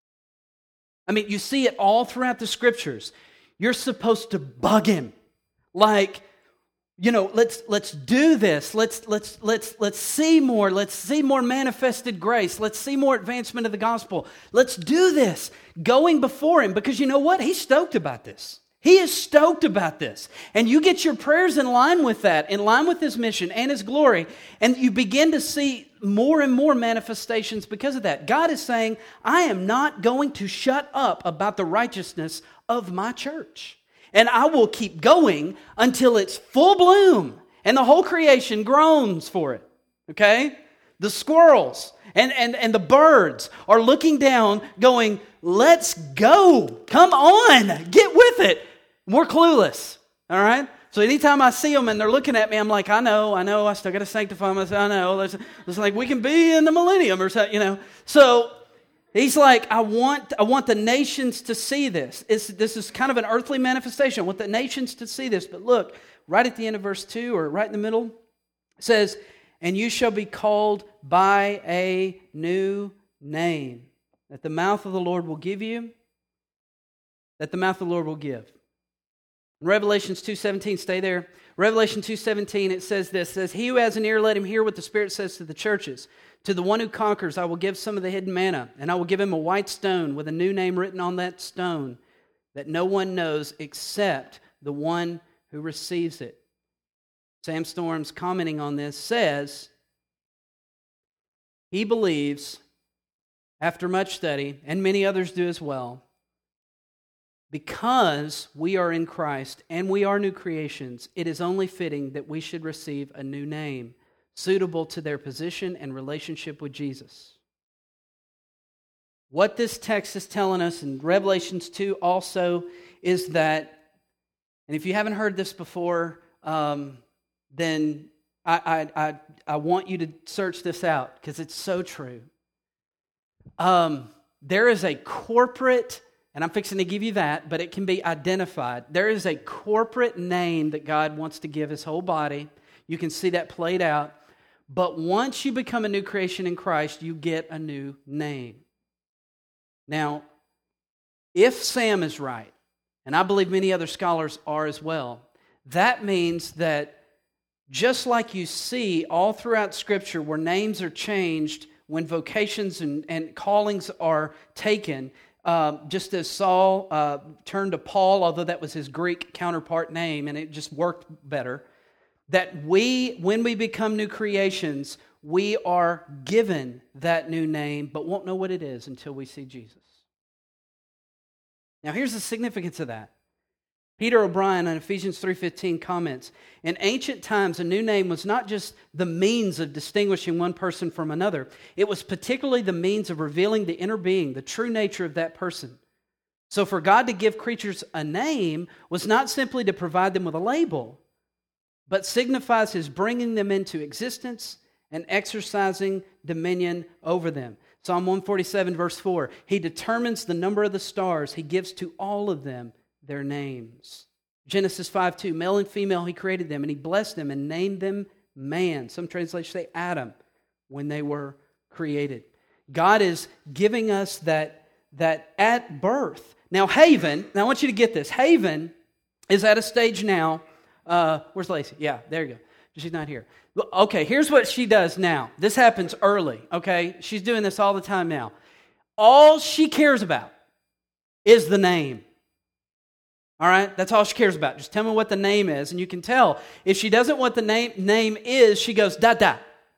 I mean, you see it all throughout the Scriptures. You're supposed to bug Him. Like, you know, let's let's do this. Let's let's let's let's see more. Let's see more manifested grace. Let's see more advancement of the gospel. Let's do this. Going before Him, because you know what? He's stoked about this. He is stoked about this. And you get your prayers in line with that, in line with His mission and His glory, and you begin to see more and more manifestations because of that. God is saying, I am not going to shut up about the righteousness of my church. And I will keep going until it's full bloom and the whole creation groans for it. Okay? The squirrels and, and, and the birds are looking down going, let's go. Come on. Get with it. We're clueless. All right? So anytime I see them and they're looking at me, I'm like, I know, I know, I still got to sanctify myself. I know. It's, it's like we can be in the millennium or something, you know. So He's like, I want, I want the nations to see this. It's, this is kind of an earthly manifestation. I want the nations to see this. But look, right at the end of verse two, or right in the middle, it says, and you shall be called by a new name that the mouth of the Lord will give you, that the mouth of the Lord will give. In Revelations two seventeen, stay there. Revelation two seventeen, it says this, it says, he who has an ear, let him hear what the Spirit says to the churches. To the one who conquers, I will give some of the hidden manna, and I will give him a white stone with a new name written on that stone that no one knows except the one who receives it. Sam Storms, commenting on this, says he believes, after much study, and many others do as well, because we are in Christ and we are new creations, it is only fitting that we should receive a new name suitable to their position and relationship with Jesus. What this text is telling us in Revelations two also is that, and if you haven't heard this before, um, then I, I, I, I want you to search this out because it's so true. Um, there is a corporate, and I'm fixing to give you that, but it can be identified. There is a corporate name that God wants to give His whole body. You can see that played out. But once you become a new creation in Christ, you get a new name. Now, if Sam is right, and I believe many other scholars are as well, that means that just like you see all throughout Scripture where names are changed when vocations and, and callings are taken, uh, just as Saul uh, turned to Paul, although that was his Greek counterpart name and it just worked better, that we, when we become new creations, we are given that new name, but won't know what it is until we see Jesus. Now, here's the significance of that. Peter O'Brien on Ephesians three fifteen comments, in ancient times, a new name was not just the means of distinguishing one person from another. It was particularly the means of revealing the inner being, the true nature of that person. So for God to give creatures a name was not simply to provide them with a label, but signifies His bringing them into existence and exercising dominion over them. Psalm one forty-seven, verse four, He determines the number of the stars. He gives to all of them their names. Genesis five two, male and female He created them, and He blessed them and named them man. Some translations say Adam when they were created. God is giving us that, that at birth. Now, Haven, now I want you to get this. Haven is at a stage now. Uh, where's Lacey? Yeah, there you go. She's not here. Okay, here's what she does now. This happens early, okay? She's doing this all the time now. All she cares about is the name. All right? That's all she cares about. Just tell me what the name is, and you can tell. If she doesn't know what the name, name is, she goes, da-da.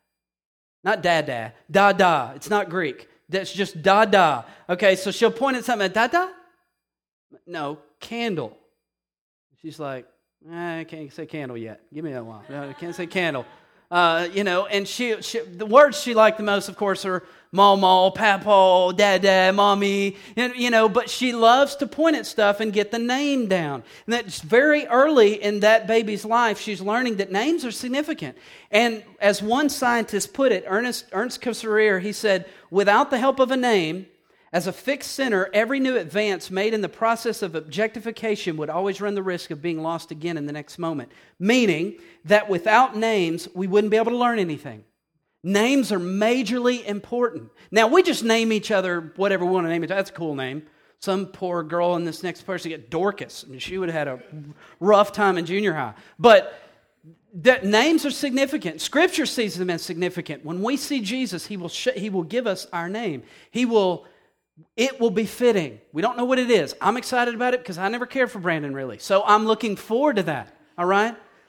Not da-da. Da-da. It's not Greek. That's just da-da. Okay, so she'll point at something, da-da? No, candle. She's like, eh, I can't say candle yet. Give me a while. No, I can't say candle. Uh, you know, and she, she, the words she liked the most, of course, are mama, papa, dada, mommy, and, you know, but she loves to point at stuff and get the name down. And that's very early in that baby's life, she's learning that names are significant. And as one scientist put it, Ernest, Ernst Cassirer, he said, without the help of a name, as a fixed center, every new advance made in the process of objectification would always run the risk of being lost again in the next moment. Meaning that without names, we wouldn't be able to learn anything. Names are majorly important. Now, we just name each other whatever we want to name it. That's a cool name. Some poor girl in this next person get Dorcas. I mean, she would have had a rough time in junior high. But that names are significant. Scripture sees them as significant. When we see Jesus, He will sh- He will give us our name. He will... It will be fitting. We don't know what it is. I'm excited about it because I never cared for Brandon really. So I'm looking forward to that. All right?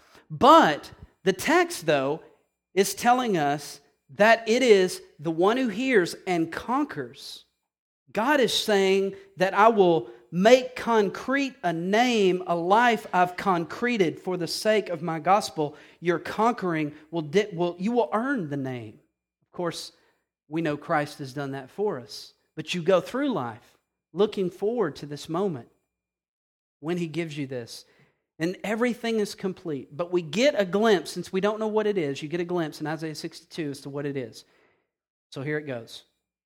But the text, though, is telling us that it is the one who hears and conquers. God is saying that I will make concrete a name, a life I've concreted for the sake of my gospel. Your conquering will, di- will you will earn the name. Of course, we know Christ has done that for us. But you go through life looking forward to this moment when He gives you this. And everything is complete. But we get a glimpse, since we don't know what it is, you get a glimpse in Isaiah sixty-two as to what it is. So here it goes.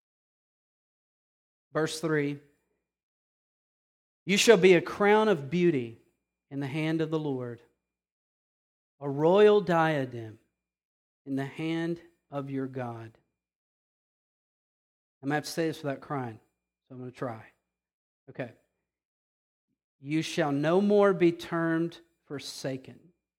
Verse three. You shall be a crown of beauty in the hand of the Lord, a royal diadem in the hand of your God. I'm going to have to say this without crying, so I'm going to try. Okay. You shall no more be termed forsaken.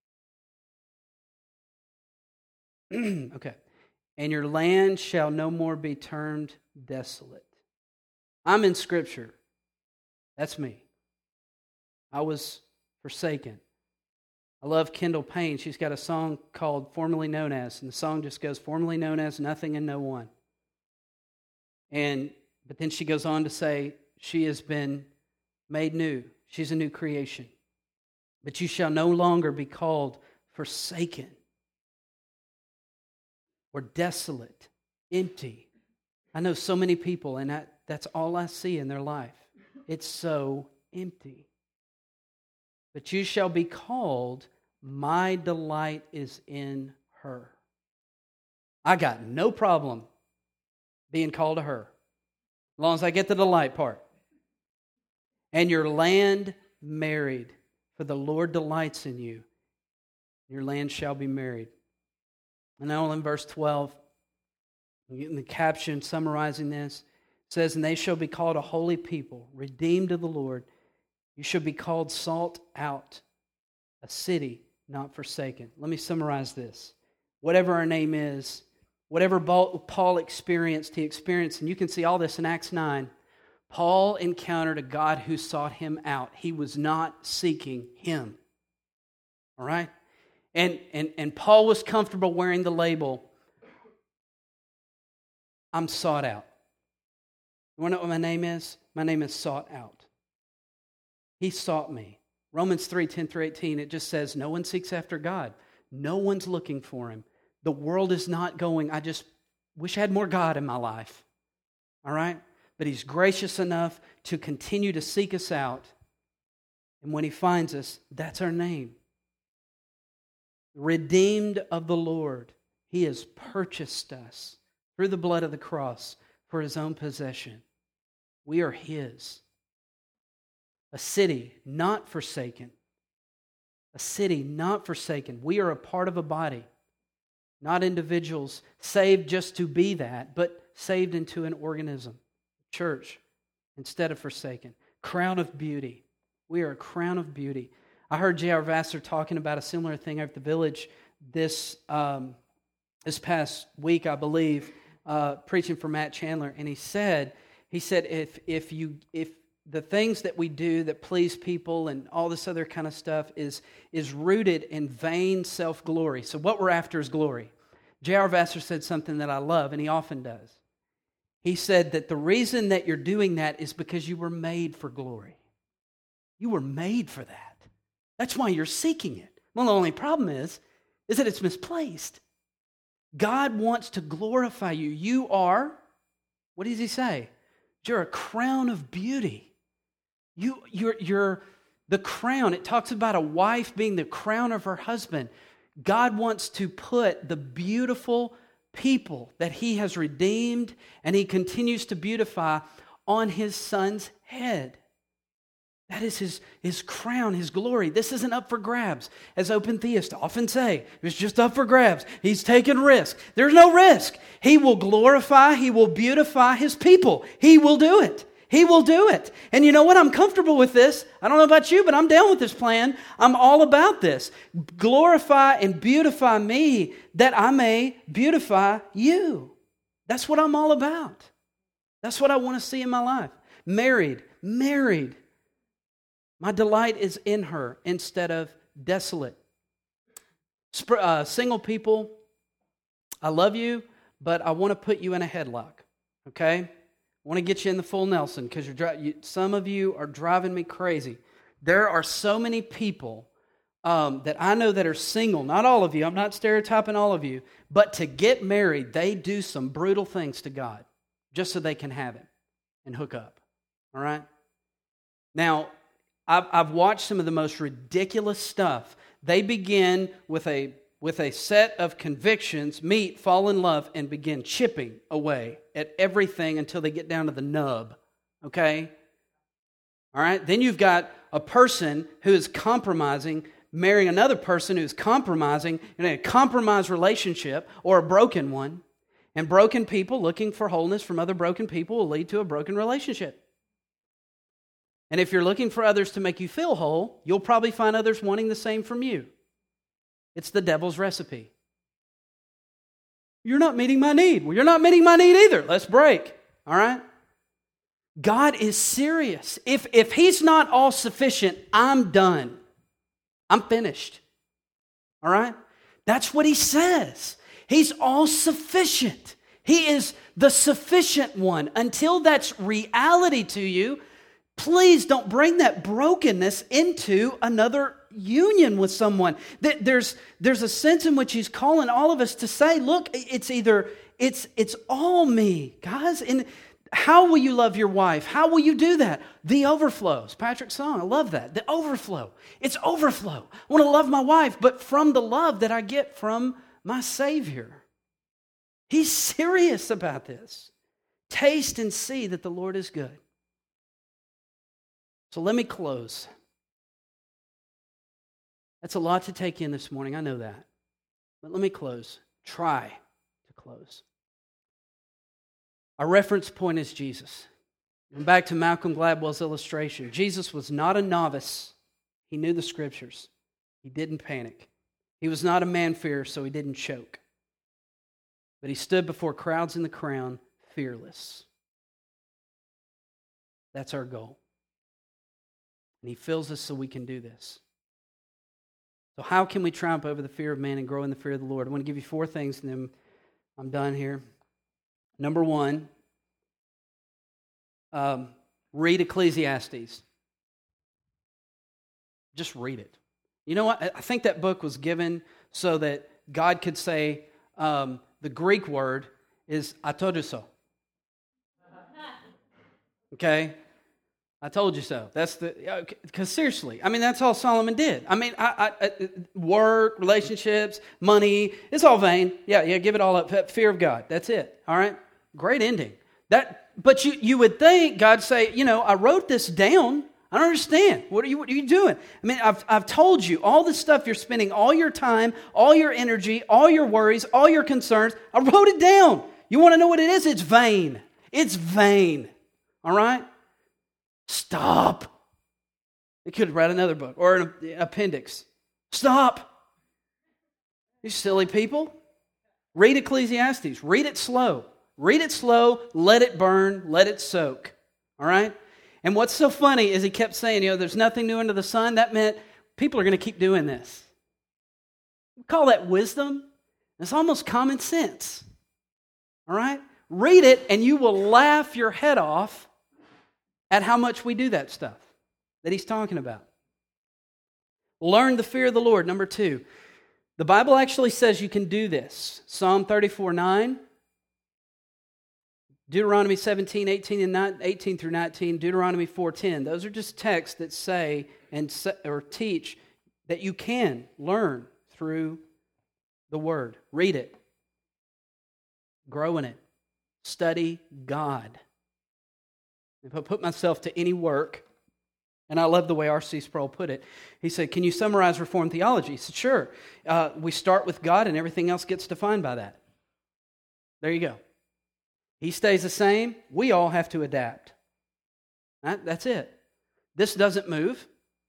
Okay. And your land shall no more be termed desolate. I'm in Scripture. That's me. I was forsaken. I love Kendall Payne. She's got a song called Formerly Known As, and the song just goes, formerly known as nothing and no one. And but then she goes on to say, she has been made new. She's a new creation. But you shall no longer be called forsaken or desolate, empty. I know so many people, and that, that's all I see in their life. It's so empty. But you shall be called, my delight is in her. I got no problem being called to her, as long as I get the delight part. And your land married, for the Lord delights in you. Your land shall be married. And now in verse twelve, in the caption summarizing this, it says, and they shall be called a holy people, redeemed of the Lord. You shall be called sought out, a city not forsaken. Let me summarize this. Whatever our name is, whatever Paul experienced, he experienced, and you can see all this in Acts nine. Paul encountered a God who sought him out. He was not seeking him. All right? And, and, and Paul was comfortable wearing the label, I'm sought out. You want to know what my name is? My name is sought out. He sought me. Romans three, ten through eighteen, it just says, no one seeks after God. No one's looking for Him. The world is not going, I just wish I had more God in my life. All right? But He's gracious enough to continue to seek us out. And when He finds us, that's our name. Redeemed of the Lord. He has purchased us through the blood of the cross for His own possession. We are His. A city not forsaken. A city not forsaken. We are a part of a body. Not individuals saved just to be that, but saved into an organism, church, instead of forsaken. Crown of beauty. We are a crown of beauty. I heard J R. Vassar talking about a similar thing at the Village this um, this past week, I believe, uh, preaching for Matt Chandler, and he said, he said, if if you if the things that we do that please people and all this other kind of stuff is is rooted in vain self-glory. So what we're after is glory. J R. Vassar said something that I love, and he often does. He said that the reason that you're doing that is because you were made for glory. You were made for that. That's why you're seeking it. Well, the only problem is, is that it's misplaced. God wants to glorify you. You are, what does he say? You're a crown of beauty. You, you're, you're the crown. It talks about a wife being the crown of her husband. God wants to put the beautiful people that he has redeemed and he continues to beautify on his son's head. That is his, his crown, his glory. This isn't up for grabs. As open theists often say, it's just up for grabs. He's taking risk. There's no risk. He will glorify, he will beautify his people. He will do it. He will do it. And you know what? I'm comfortable with this. I don't know about you, but I'm down with this plan. I'm all about this. Glorify and beautify me that I may beautify you. That's what I'm all about. That's what I want to see in my life. Married, married. My delight is in her instead of desolate. Sp- uh, single people, I love you, but I want to put you in a headlock, okay? I want to get you in the full Nelson because you're dri- you, some of you are driving me crazy. There are so many people um, that I know that are single, not all of you, I'm not stereotyping all of you, but to get married, they do some brutal things to God just so they can have Him and hook up, all right? Now, I've, I've watched some of the most ridiculous stuff. They begin with a with a set of convictions, meet, fall in love, and begin chipping away at everything until they get down to the nub, okay? All right? Then you've got a person who is compromising, marrying another person who's compromising in a compromised relationship or a broken one. And broken people looking for wholeness from other broken people will lead to a broken relationship. And if you're looking for others to make you feel whole, you'll probably find others wanting the same from you. It's the devil's recipe. You're not meeting my need. Well, you're not meeting my need either. Let's break. All right? God is serious. If, if He's not all sufficient, I'm done. I'm finished. All right? That's what He says. He's all sufficient. He is the sufficient one. Until that's reality to you, please don't bring that brokenness into another union with someone. There's, there's a sense in which He's calling all of us to say, look, it's either, it's, it's all me, guys. And how will you love your wife? How will you do that? The overflows. Patrick's song, I love that. The overflow. It's overflow. I want to love my wife, but from the love that I get from my Savior. He's serious about this. Taste and see that the Lord is good. So let me close. That's a lot to take in this morning, I know that. But let me close. Try to close. Our reference point is Jesus. And back to Malcolm Gladwell's illustration. Jesus was not a novice. He knew the Scriptures. He didn't panic. He was not a man-fearer, so he didn't choke. But he stood before crowds in the crown, fearless. That's our goal. And He fills us so we can do this. So how can we triumph over the fear of man and grow in the fear of the Lord? I want to give you four things, and then I'm done here. Number one, um, read Ecclesiastes. Just read it. You know what? I think that book was given so that God could say, um, the Greek word is I told you so. Okay? I told you so. That's the, because seriously, I mean, that's all Solomon did. I mean, I, I, I, work, relationships, money, it's all vain. Yeah, yeah, give it all up. Fear of God. That's it. All right? Great ending. That, but you, you would think God'd say, you know, I wrote this down. I don't understand. What are you, what are you doing? I mean, I've, I've told you all the stuff you're spending all your time, all your energy, all your worries, all your concerns. I wrote it down. You want to know what it is? It's vain. It's vain. All right? Stop. They could write another book or an appendix. Stop. You silly people. Read Ecclesiastes. Read it slow. Read it slow. Let it burn. Let it soak. All right? And what's so funny is he kept saying, you know, there's nothing new under the sun. That meant people are going to keep doing this. We call that wisdom. It's almost common sense. All right? Read it and you will laugh your head off at how much we do that stuff that he's talking about. Learn the fear of the Lord. Number two, the Bible actually says you can do this. Psalm thirty-four nine, Deuteronomy seventeen, eighteen, and eighteen through nineteen, Deuteronomy four ten. Those are just texts that say and or teach that you can learn through the Word. Read it. Grow in it. Study God. If I put myself to any work, and I love the way R C Sproul put it, he said, can you summarize Reformed theology? He said, sure. Uh, we start with God and everything else gets defined by that. There you go. He stays the same. We all have to adapt. That, that's it. This doesn't move.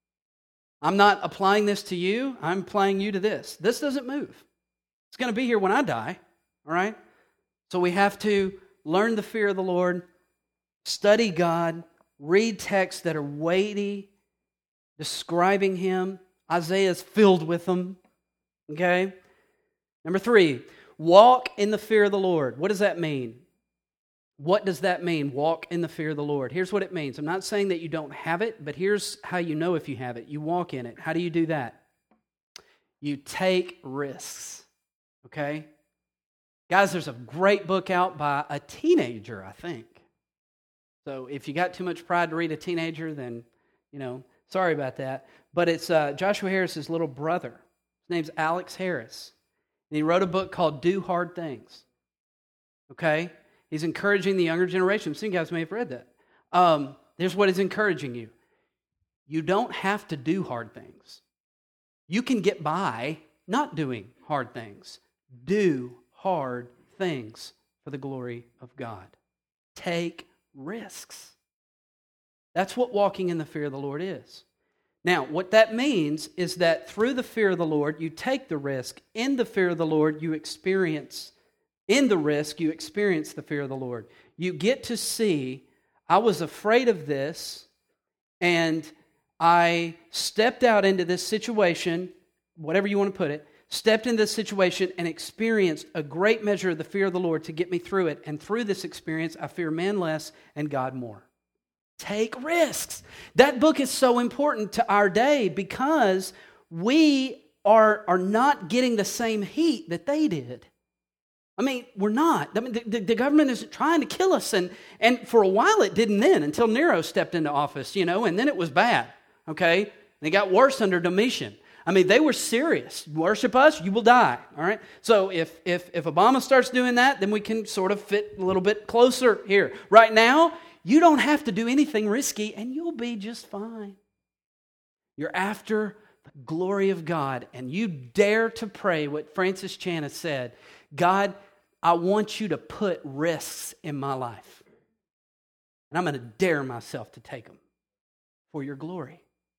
I'm not applying this to you. I'm applying you to this. This doesn't move. It's going to be here when I die. All right? So we have to learn the fear of the Lord, study God, read texts that are weighty, describing Him. Isaiah is filled with them. Okay? Number three, walk in the fear of the Lord. What does that mean? What does that mean, walk in the fear of the Lord? Here's what it means. I'm not saying that you don't have it, but here's how you know if you have it. You walk in it. How do you do that? You take risks. Okay? Guys, there's a great book out by a teenager, I think. So if you got too much pride to read a teenager, then, you know, sorry about that. But it's uh, Joshua Harris's little brother. His name's Alex Harris. And he wrote a book called Do Hard Things. Okay? He's encouraging the younger generation. Some of you guys may have read that. Um, here's what he's encouraging you. You don't have to do hard things. You can get by not doing hard things. Do hard things for the glory of God. Take risks. That's what walking in the fear of the Lord is. Now, what that means is that through the fear of the Lord, you take the risk. In the fear of the Lord, you experience, in the risk, you experience the fear of the Lord. You get to see, I was afraid of this, and I stepped out into this situation, whatever you want to put it, stepped into this situation and experienced a great measure of the fear of the Lord to get me through it. And through this experience, I fear man less and God more. Take risks. That book is so important to our day because we are, are not getting the same heat that they did. I mean, we're not. I mean, the, the government is trying to kill us. And, and for a while it didn't then until Nero stepped into office, you know, and then it was bad, okay? And it got worse under Domitian. I mean, they were serious. Worship us, you will die. All right? So if, if, if Obama starts doing that, then we can sort of fit a little bit closer here. Right now, you don't have to do anything risky, and you'll be just fine. You're after the glory of God, and you dare to pray what Francis Chan has said. God, I want you to put risks in my life. And I'm going to dare myself to take them for your glory.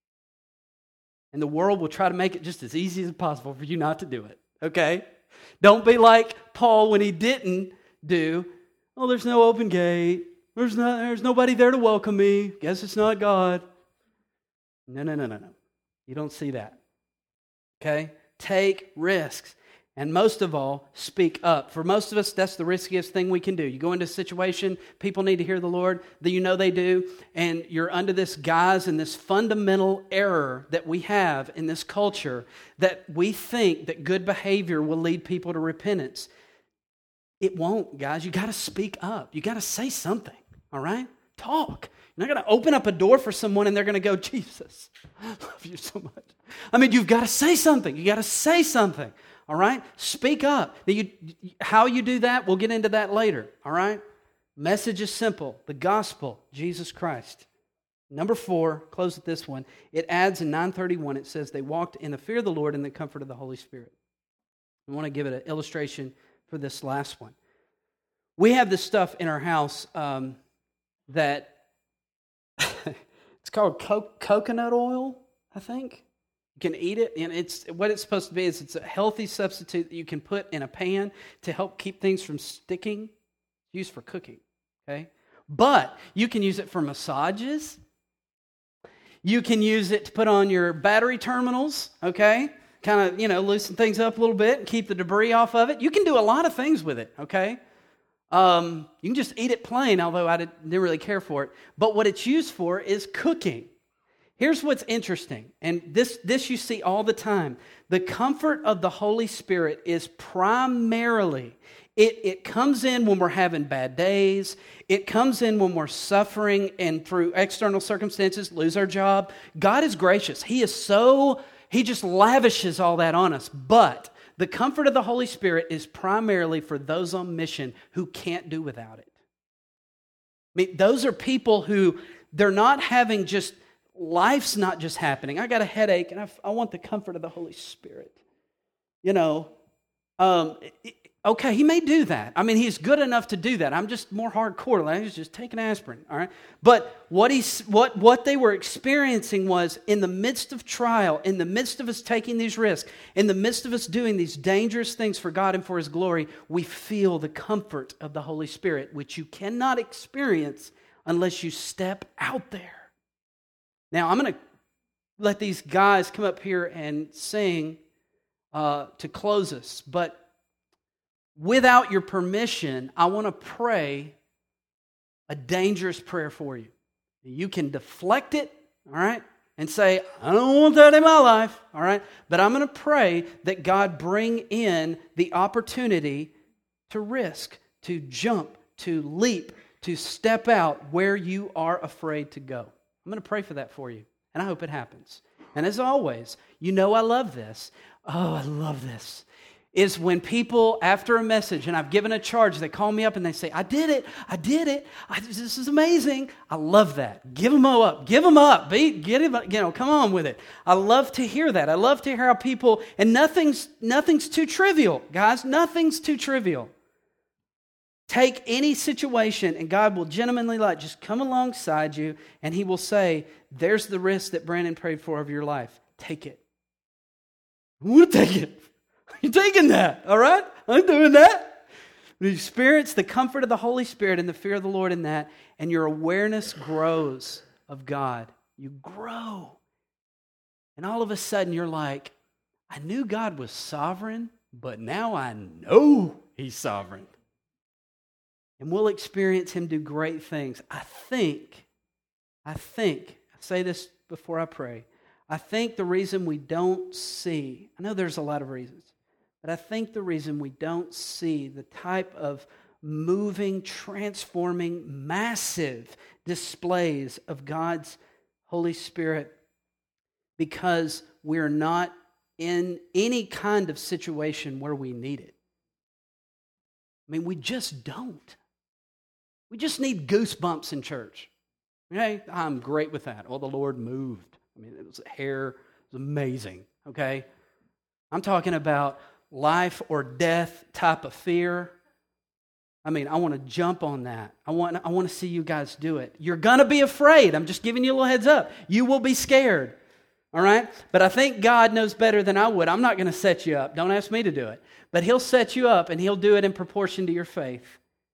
And the world will try to make it just as easy as possible for you not to do it. Okay? Don't be like Paul when he didn't do, oh, there's no open gate. There's not, there's nobody there to welcome me. Guess it's not God. No, no, no, no, no. You don't see that. Okay? Take risks. And most of all, speak up. For most of us, that's the riskiest thing we can do. You go into a situation, people need to hear the Lord, that you know they do, and you're under this guise and this fundamental error that we have in this culture that we think that good behavior will lead people to repentance. It won't, guys. You got to speak up. You got to say something, all right? Talk. You're not going to open up a door for someone and they're going to go, Jesus, I love you so much. I mean, you've got to say something. You got to say something. All right? Speak up. You, how you do that, we'll get into that later. All right? Message is simple. The gospel, Jesus Christ. Number four, close with this one. It adds in nine thirty-one, it says, they walked in the fear of the Lord and the comfort of the Holy Spirit. I want to give it an illustration for this last one. We have this stuff in our house um, that it's called co- coconut oil, I think. You can eat it, and it's what it's supposed to be is it's a healthy substitute that you can put in a pan to help keep things from sticking. It's used for cooking, okay? But you can use it for massages. You can use it to put on your battery terminals, okay? Kind of, you know, loosen things up a little bit and keep the debris off of it. You can do a lot of things with it, okay? Um, you can just eat it plain, although I didn't, didn't really care for it. But what it's used for is cooking. Here's what's interesting, and this, this you see all the time. The comfort of the Holy Spirit is primarily, it, it comes in when we're having bad days. It comes in when we're suffering and through external circumstances, lose our job. God is gracious. He is so, He just lavishes all that on us. But the comfort of the Holy Spirit is primarily for those on mission who can't do without it. I mean, those are people who, they're not having just, life's not just happening. I got a headache and I, I want the comfort of the Holy Spirit. You know, um, okay, He may do that. I mean, He's good enough to do that. I'm just more hardcore. Like, He's just taking aspirin, all right? But what, he's, what, what they were experiencing was in the midst of trial, in the midst of us taking these risks, in the midst of us doing these dangerous things for God and for His glory, we feel the comfort of the Holy Spirit, which you cannot experience unless you step out there. Now, I'm going to let these guys come up here and sing uh, to close us, but without your permission, I want to pray a dangerous prayer for you. You can deflect it, all right, and say, I don't want that in my life, all right, but I'm going to pray that God bring in the opportunity to risk, to jump, to leap, to step out where you are afraid to go. I'm going to pray for that for you, and I hope it happens. And as always, you know I love this. Oh, I love this. Is when people, after a message, and I've given a charge, they call me up and they say, I did it, I did it, I, this is amazing. I love that. Give them up, give them up, Be, get him, you know, come on with it. I love to hear that. I love to hear how people, and nothing's, nothing's too trivial, guys, nothing's too trivial. Take any situation and God will genuinely like just come alongside you and He will say, there's the risk that Brandon prayed for of your life. Take it. I want to take it. You're taking that, all right? I'm doing that. You experience the comfort of the Holy Spirit and the fear of the Lord in that, and your awareness grows of God. You grow. And all of a sudden you're like, I knew God was sovereign, but now I know He's sovereign. And we'll experience Him do great things. I think, I think, I say this before I pray, I think the reason we don't see, I know there's a lot of reasons, but I think the reason we don't see the type of moving, transforming, massive displays of God's Holy Spirit because we're not in any kind of situation where we need it. I mean, we just don't. We just need goosebumps in church. Okay? I'm great with that. Oh, the Lord moved. I mean, it was hair. It was amazing. Okay? I'm talking about life or death type of fear. I mean, I want to jump on that. I want, I want to see you guys do it. You're going to be afraid. I'm just giving you a little heads up. You will be scared. All right? But I think God knows better than I would. I'm not going to set you up. Don't ask me to do it. But He'll set you up and He'll do it in proportion to your faith.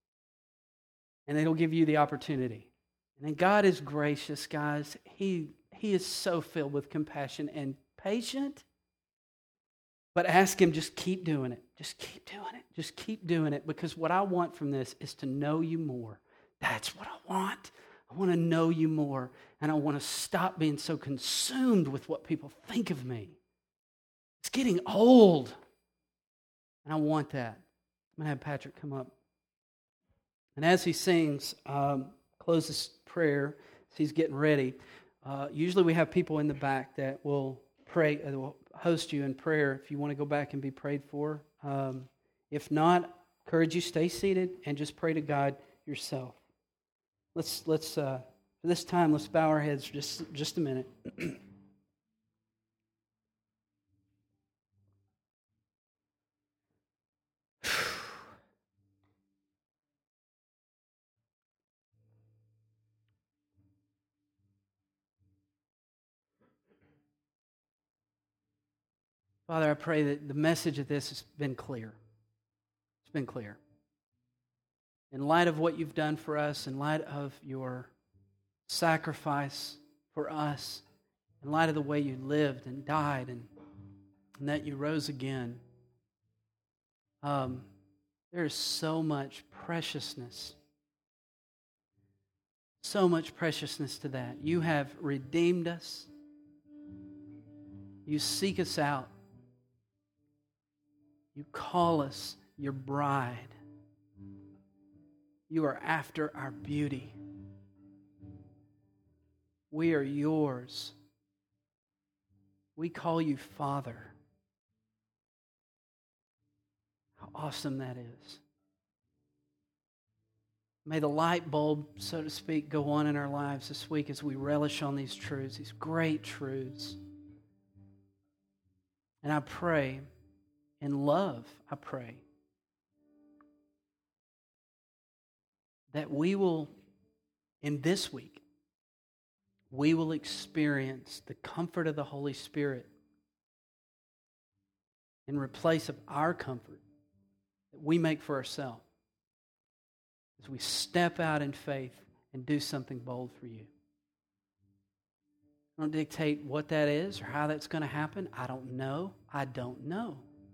And He'll give you the opportunity. And then God is gracious, guys. He, he is so filled with compassion and patient. But ask Him, just keep doing it. Just keep doing it. Just keep doing it. Because what I want from this is to know you more. That's what I want. I want to know you more. And I want to stop being so consumed with what people think of me. It's getting old. And I want that. I'm going to have Patrick come up. And as he sings, um, close this prayer, as he's getting ready, uh, usually we have people in the back that will pray, uh, will host you in prayer if you want to go back and be prayed for. Um, if not, I encourage you stay seated and just pray to God yourself. Let's let's uh, for this time, let's bow our heads just just a minute. Father, I pray that the message of this has been clear. It's been clear. In light of what you've done for us, in light of your sacrifice for us, in light of the way you lived and died and, and that you rose again, um, there is so much preciousness, so much preciousness to that. You have redeemed us. You seek us out. You call us your bride. You are after our beauty. We are yours. We call you Father. How awesome that is. May the light bulb, so to speak, go on in our lives this week as we relish on these truths, these great truths. And I pray, in love, I pray, that we will, in this week, we will experience the comfort of the Holy Spirit in replace of our comfort that we make for ourselves as we step out in faith and do something bold for you. I don't dictate what that is or how that's going to happen. I don't know. I don't know.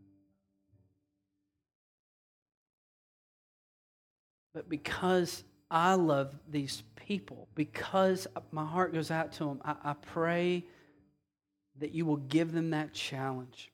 But because I love these people, because my heart goes out to them, I, I pray that you will give them that challenge.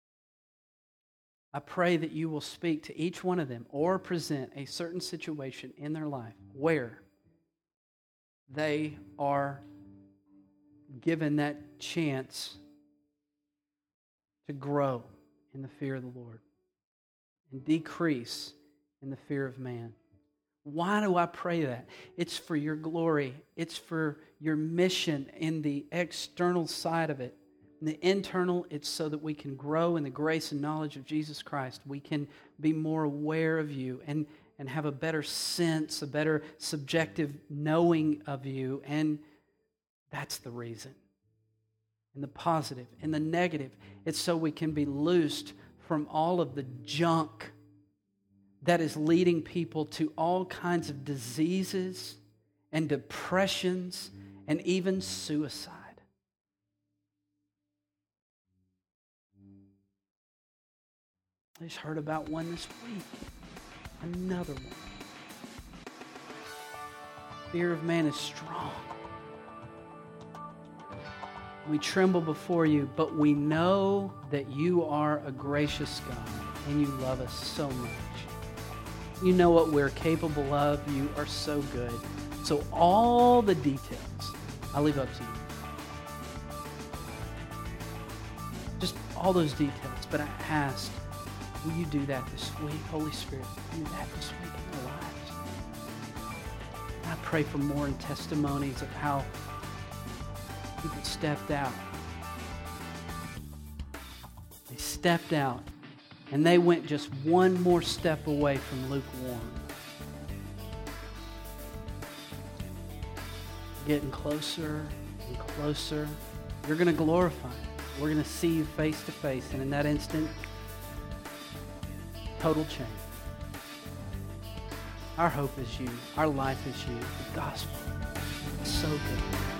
I pray that you will speak to each one of them or present a certain situation in their life where they are given that chance to grow in the fear of the Lord and decrease in the fear of man. Why do I pray that? It's for your glory. It's for your mission in the external side of it. In the internal, it's so that we can grow in the grace and knowledge of Jesus Christ. We can be more aware of you and, and have a better sense, a better subjective knowing of you. And that's the reason. And the positive and the negative, it's so we can be loosed from all of the junk that is leading people to all kinds of diseases and depressions and even suicide. I just heard about one this week. Another one. Fear of man is strong. We tremble before you, but we know that you are a gracious God and you love us so much. You know what we're capable of. You are so good. So all the details, I leave up to you. Just all those details. But I asked, will you do that this week? Holy Spirit, do that this week in our lives. I pray for more testimonies of how people stepped out. They stepped out. And they went just one more step away from lukewarm. Getting closer and closer. You're going to glorify Him. We're going to see you face to face. And in that instant, total change. Our hope is you. Our life is you. The gospel. It's so good.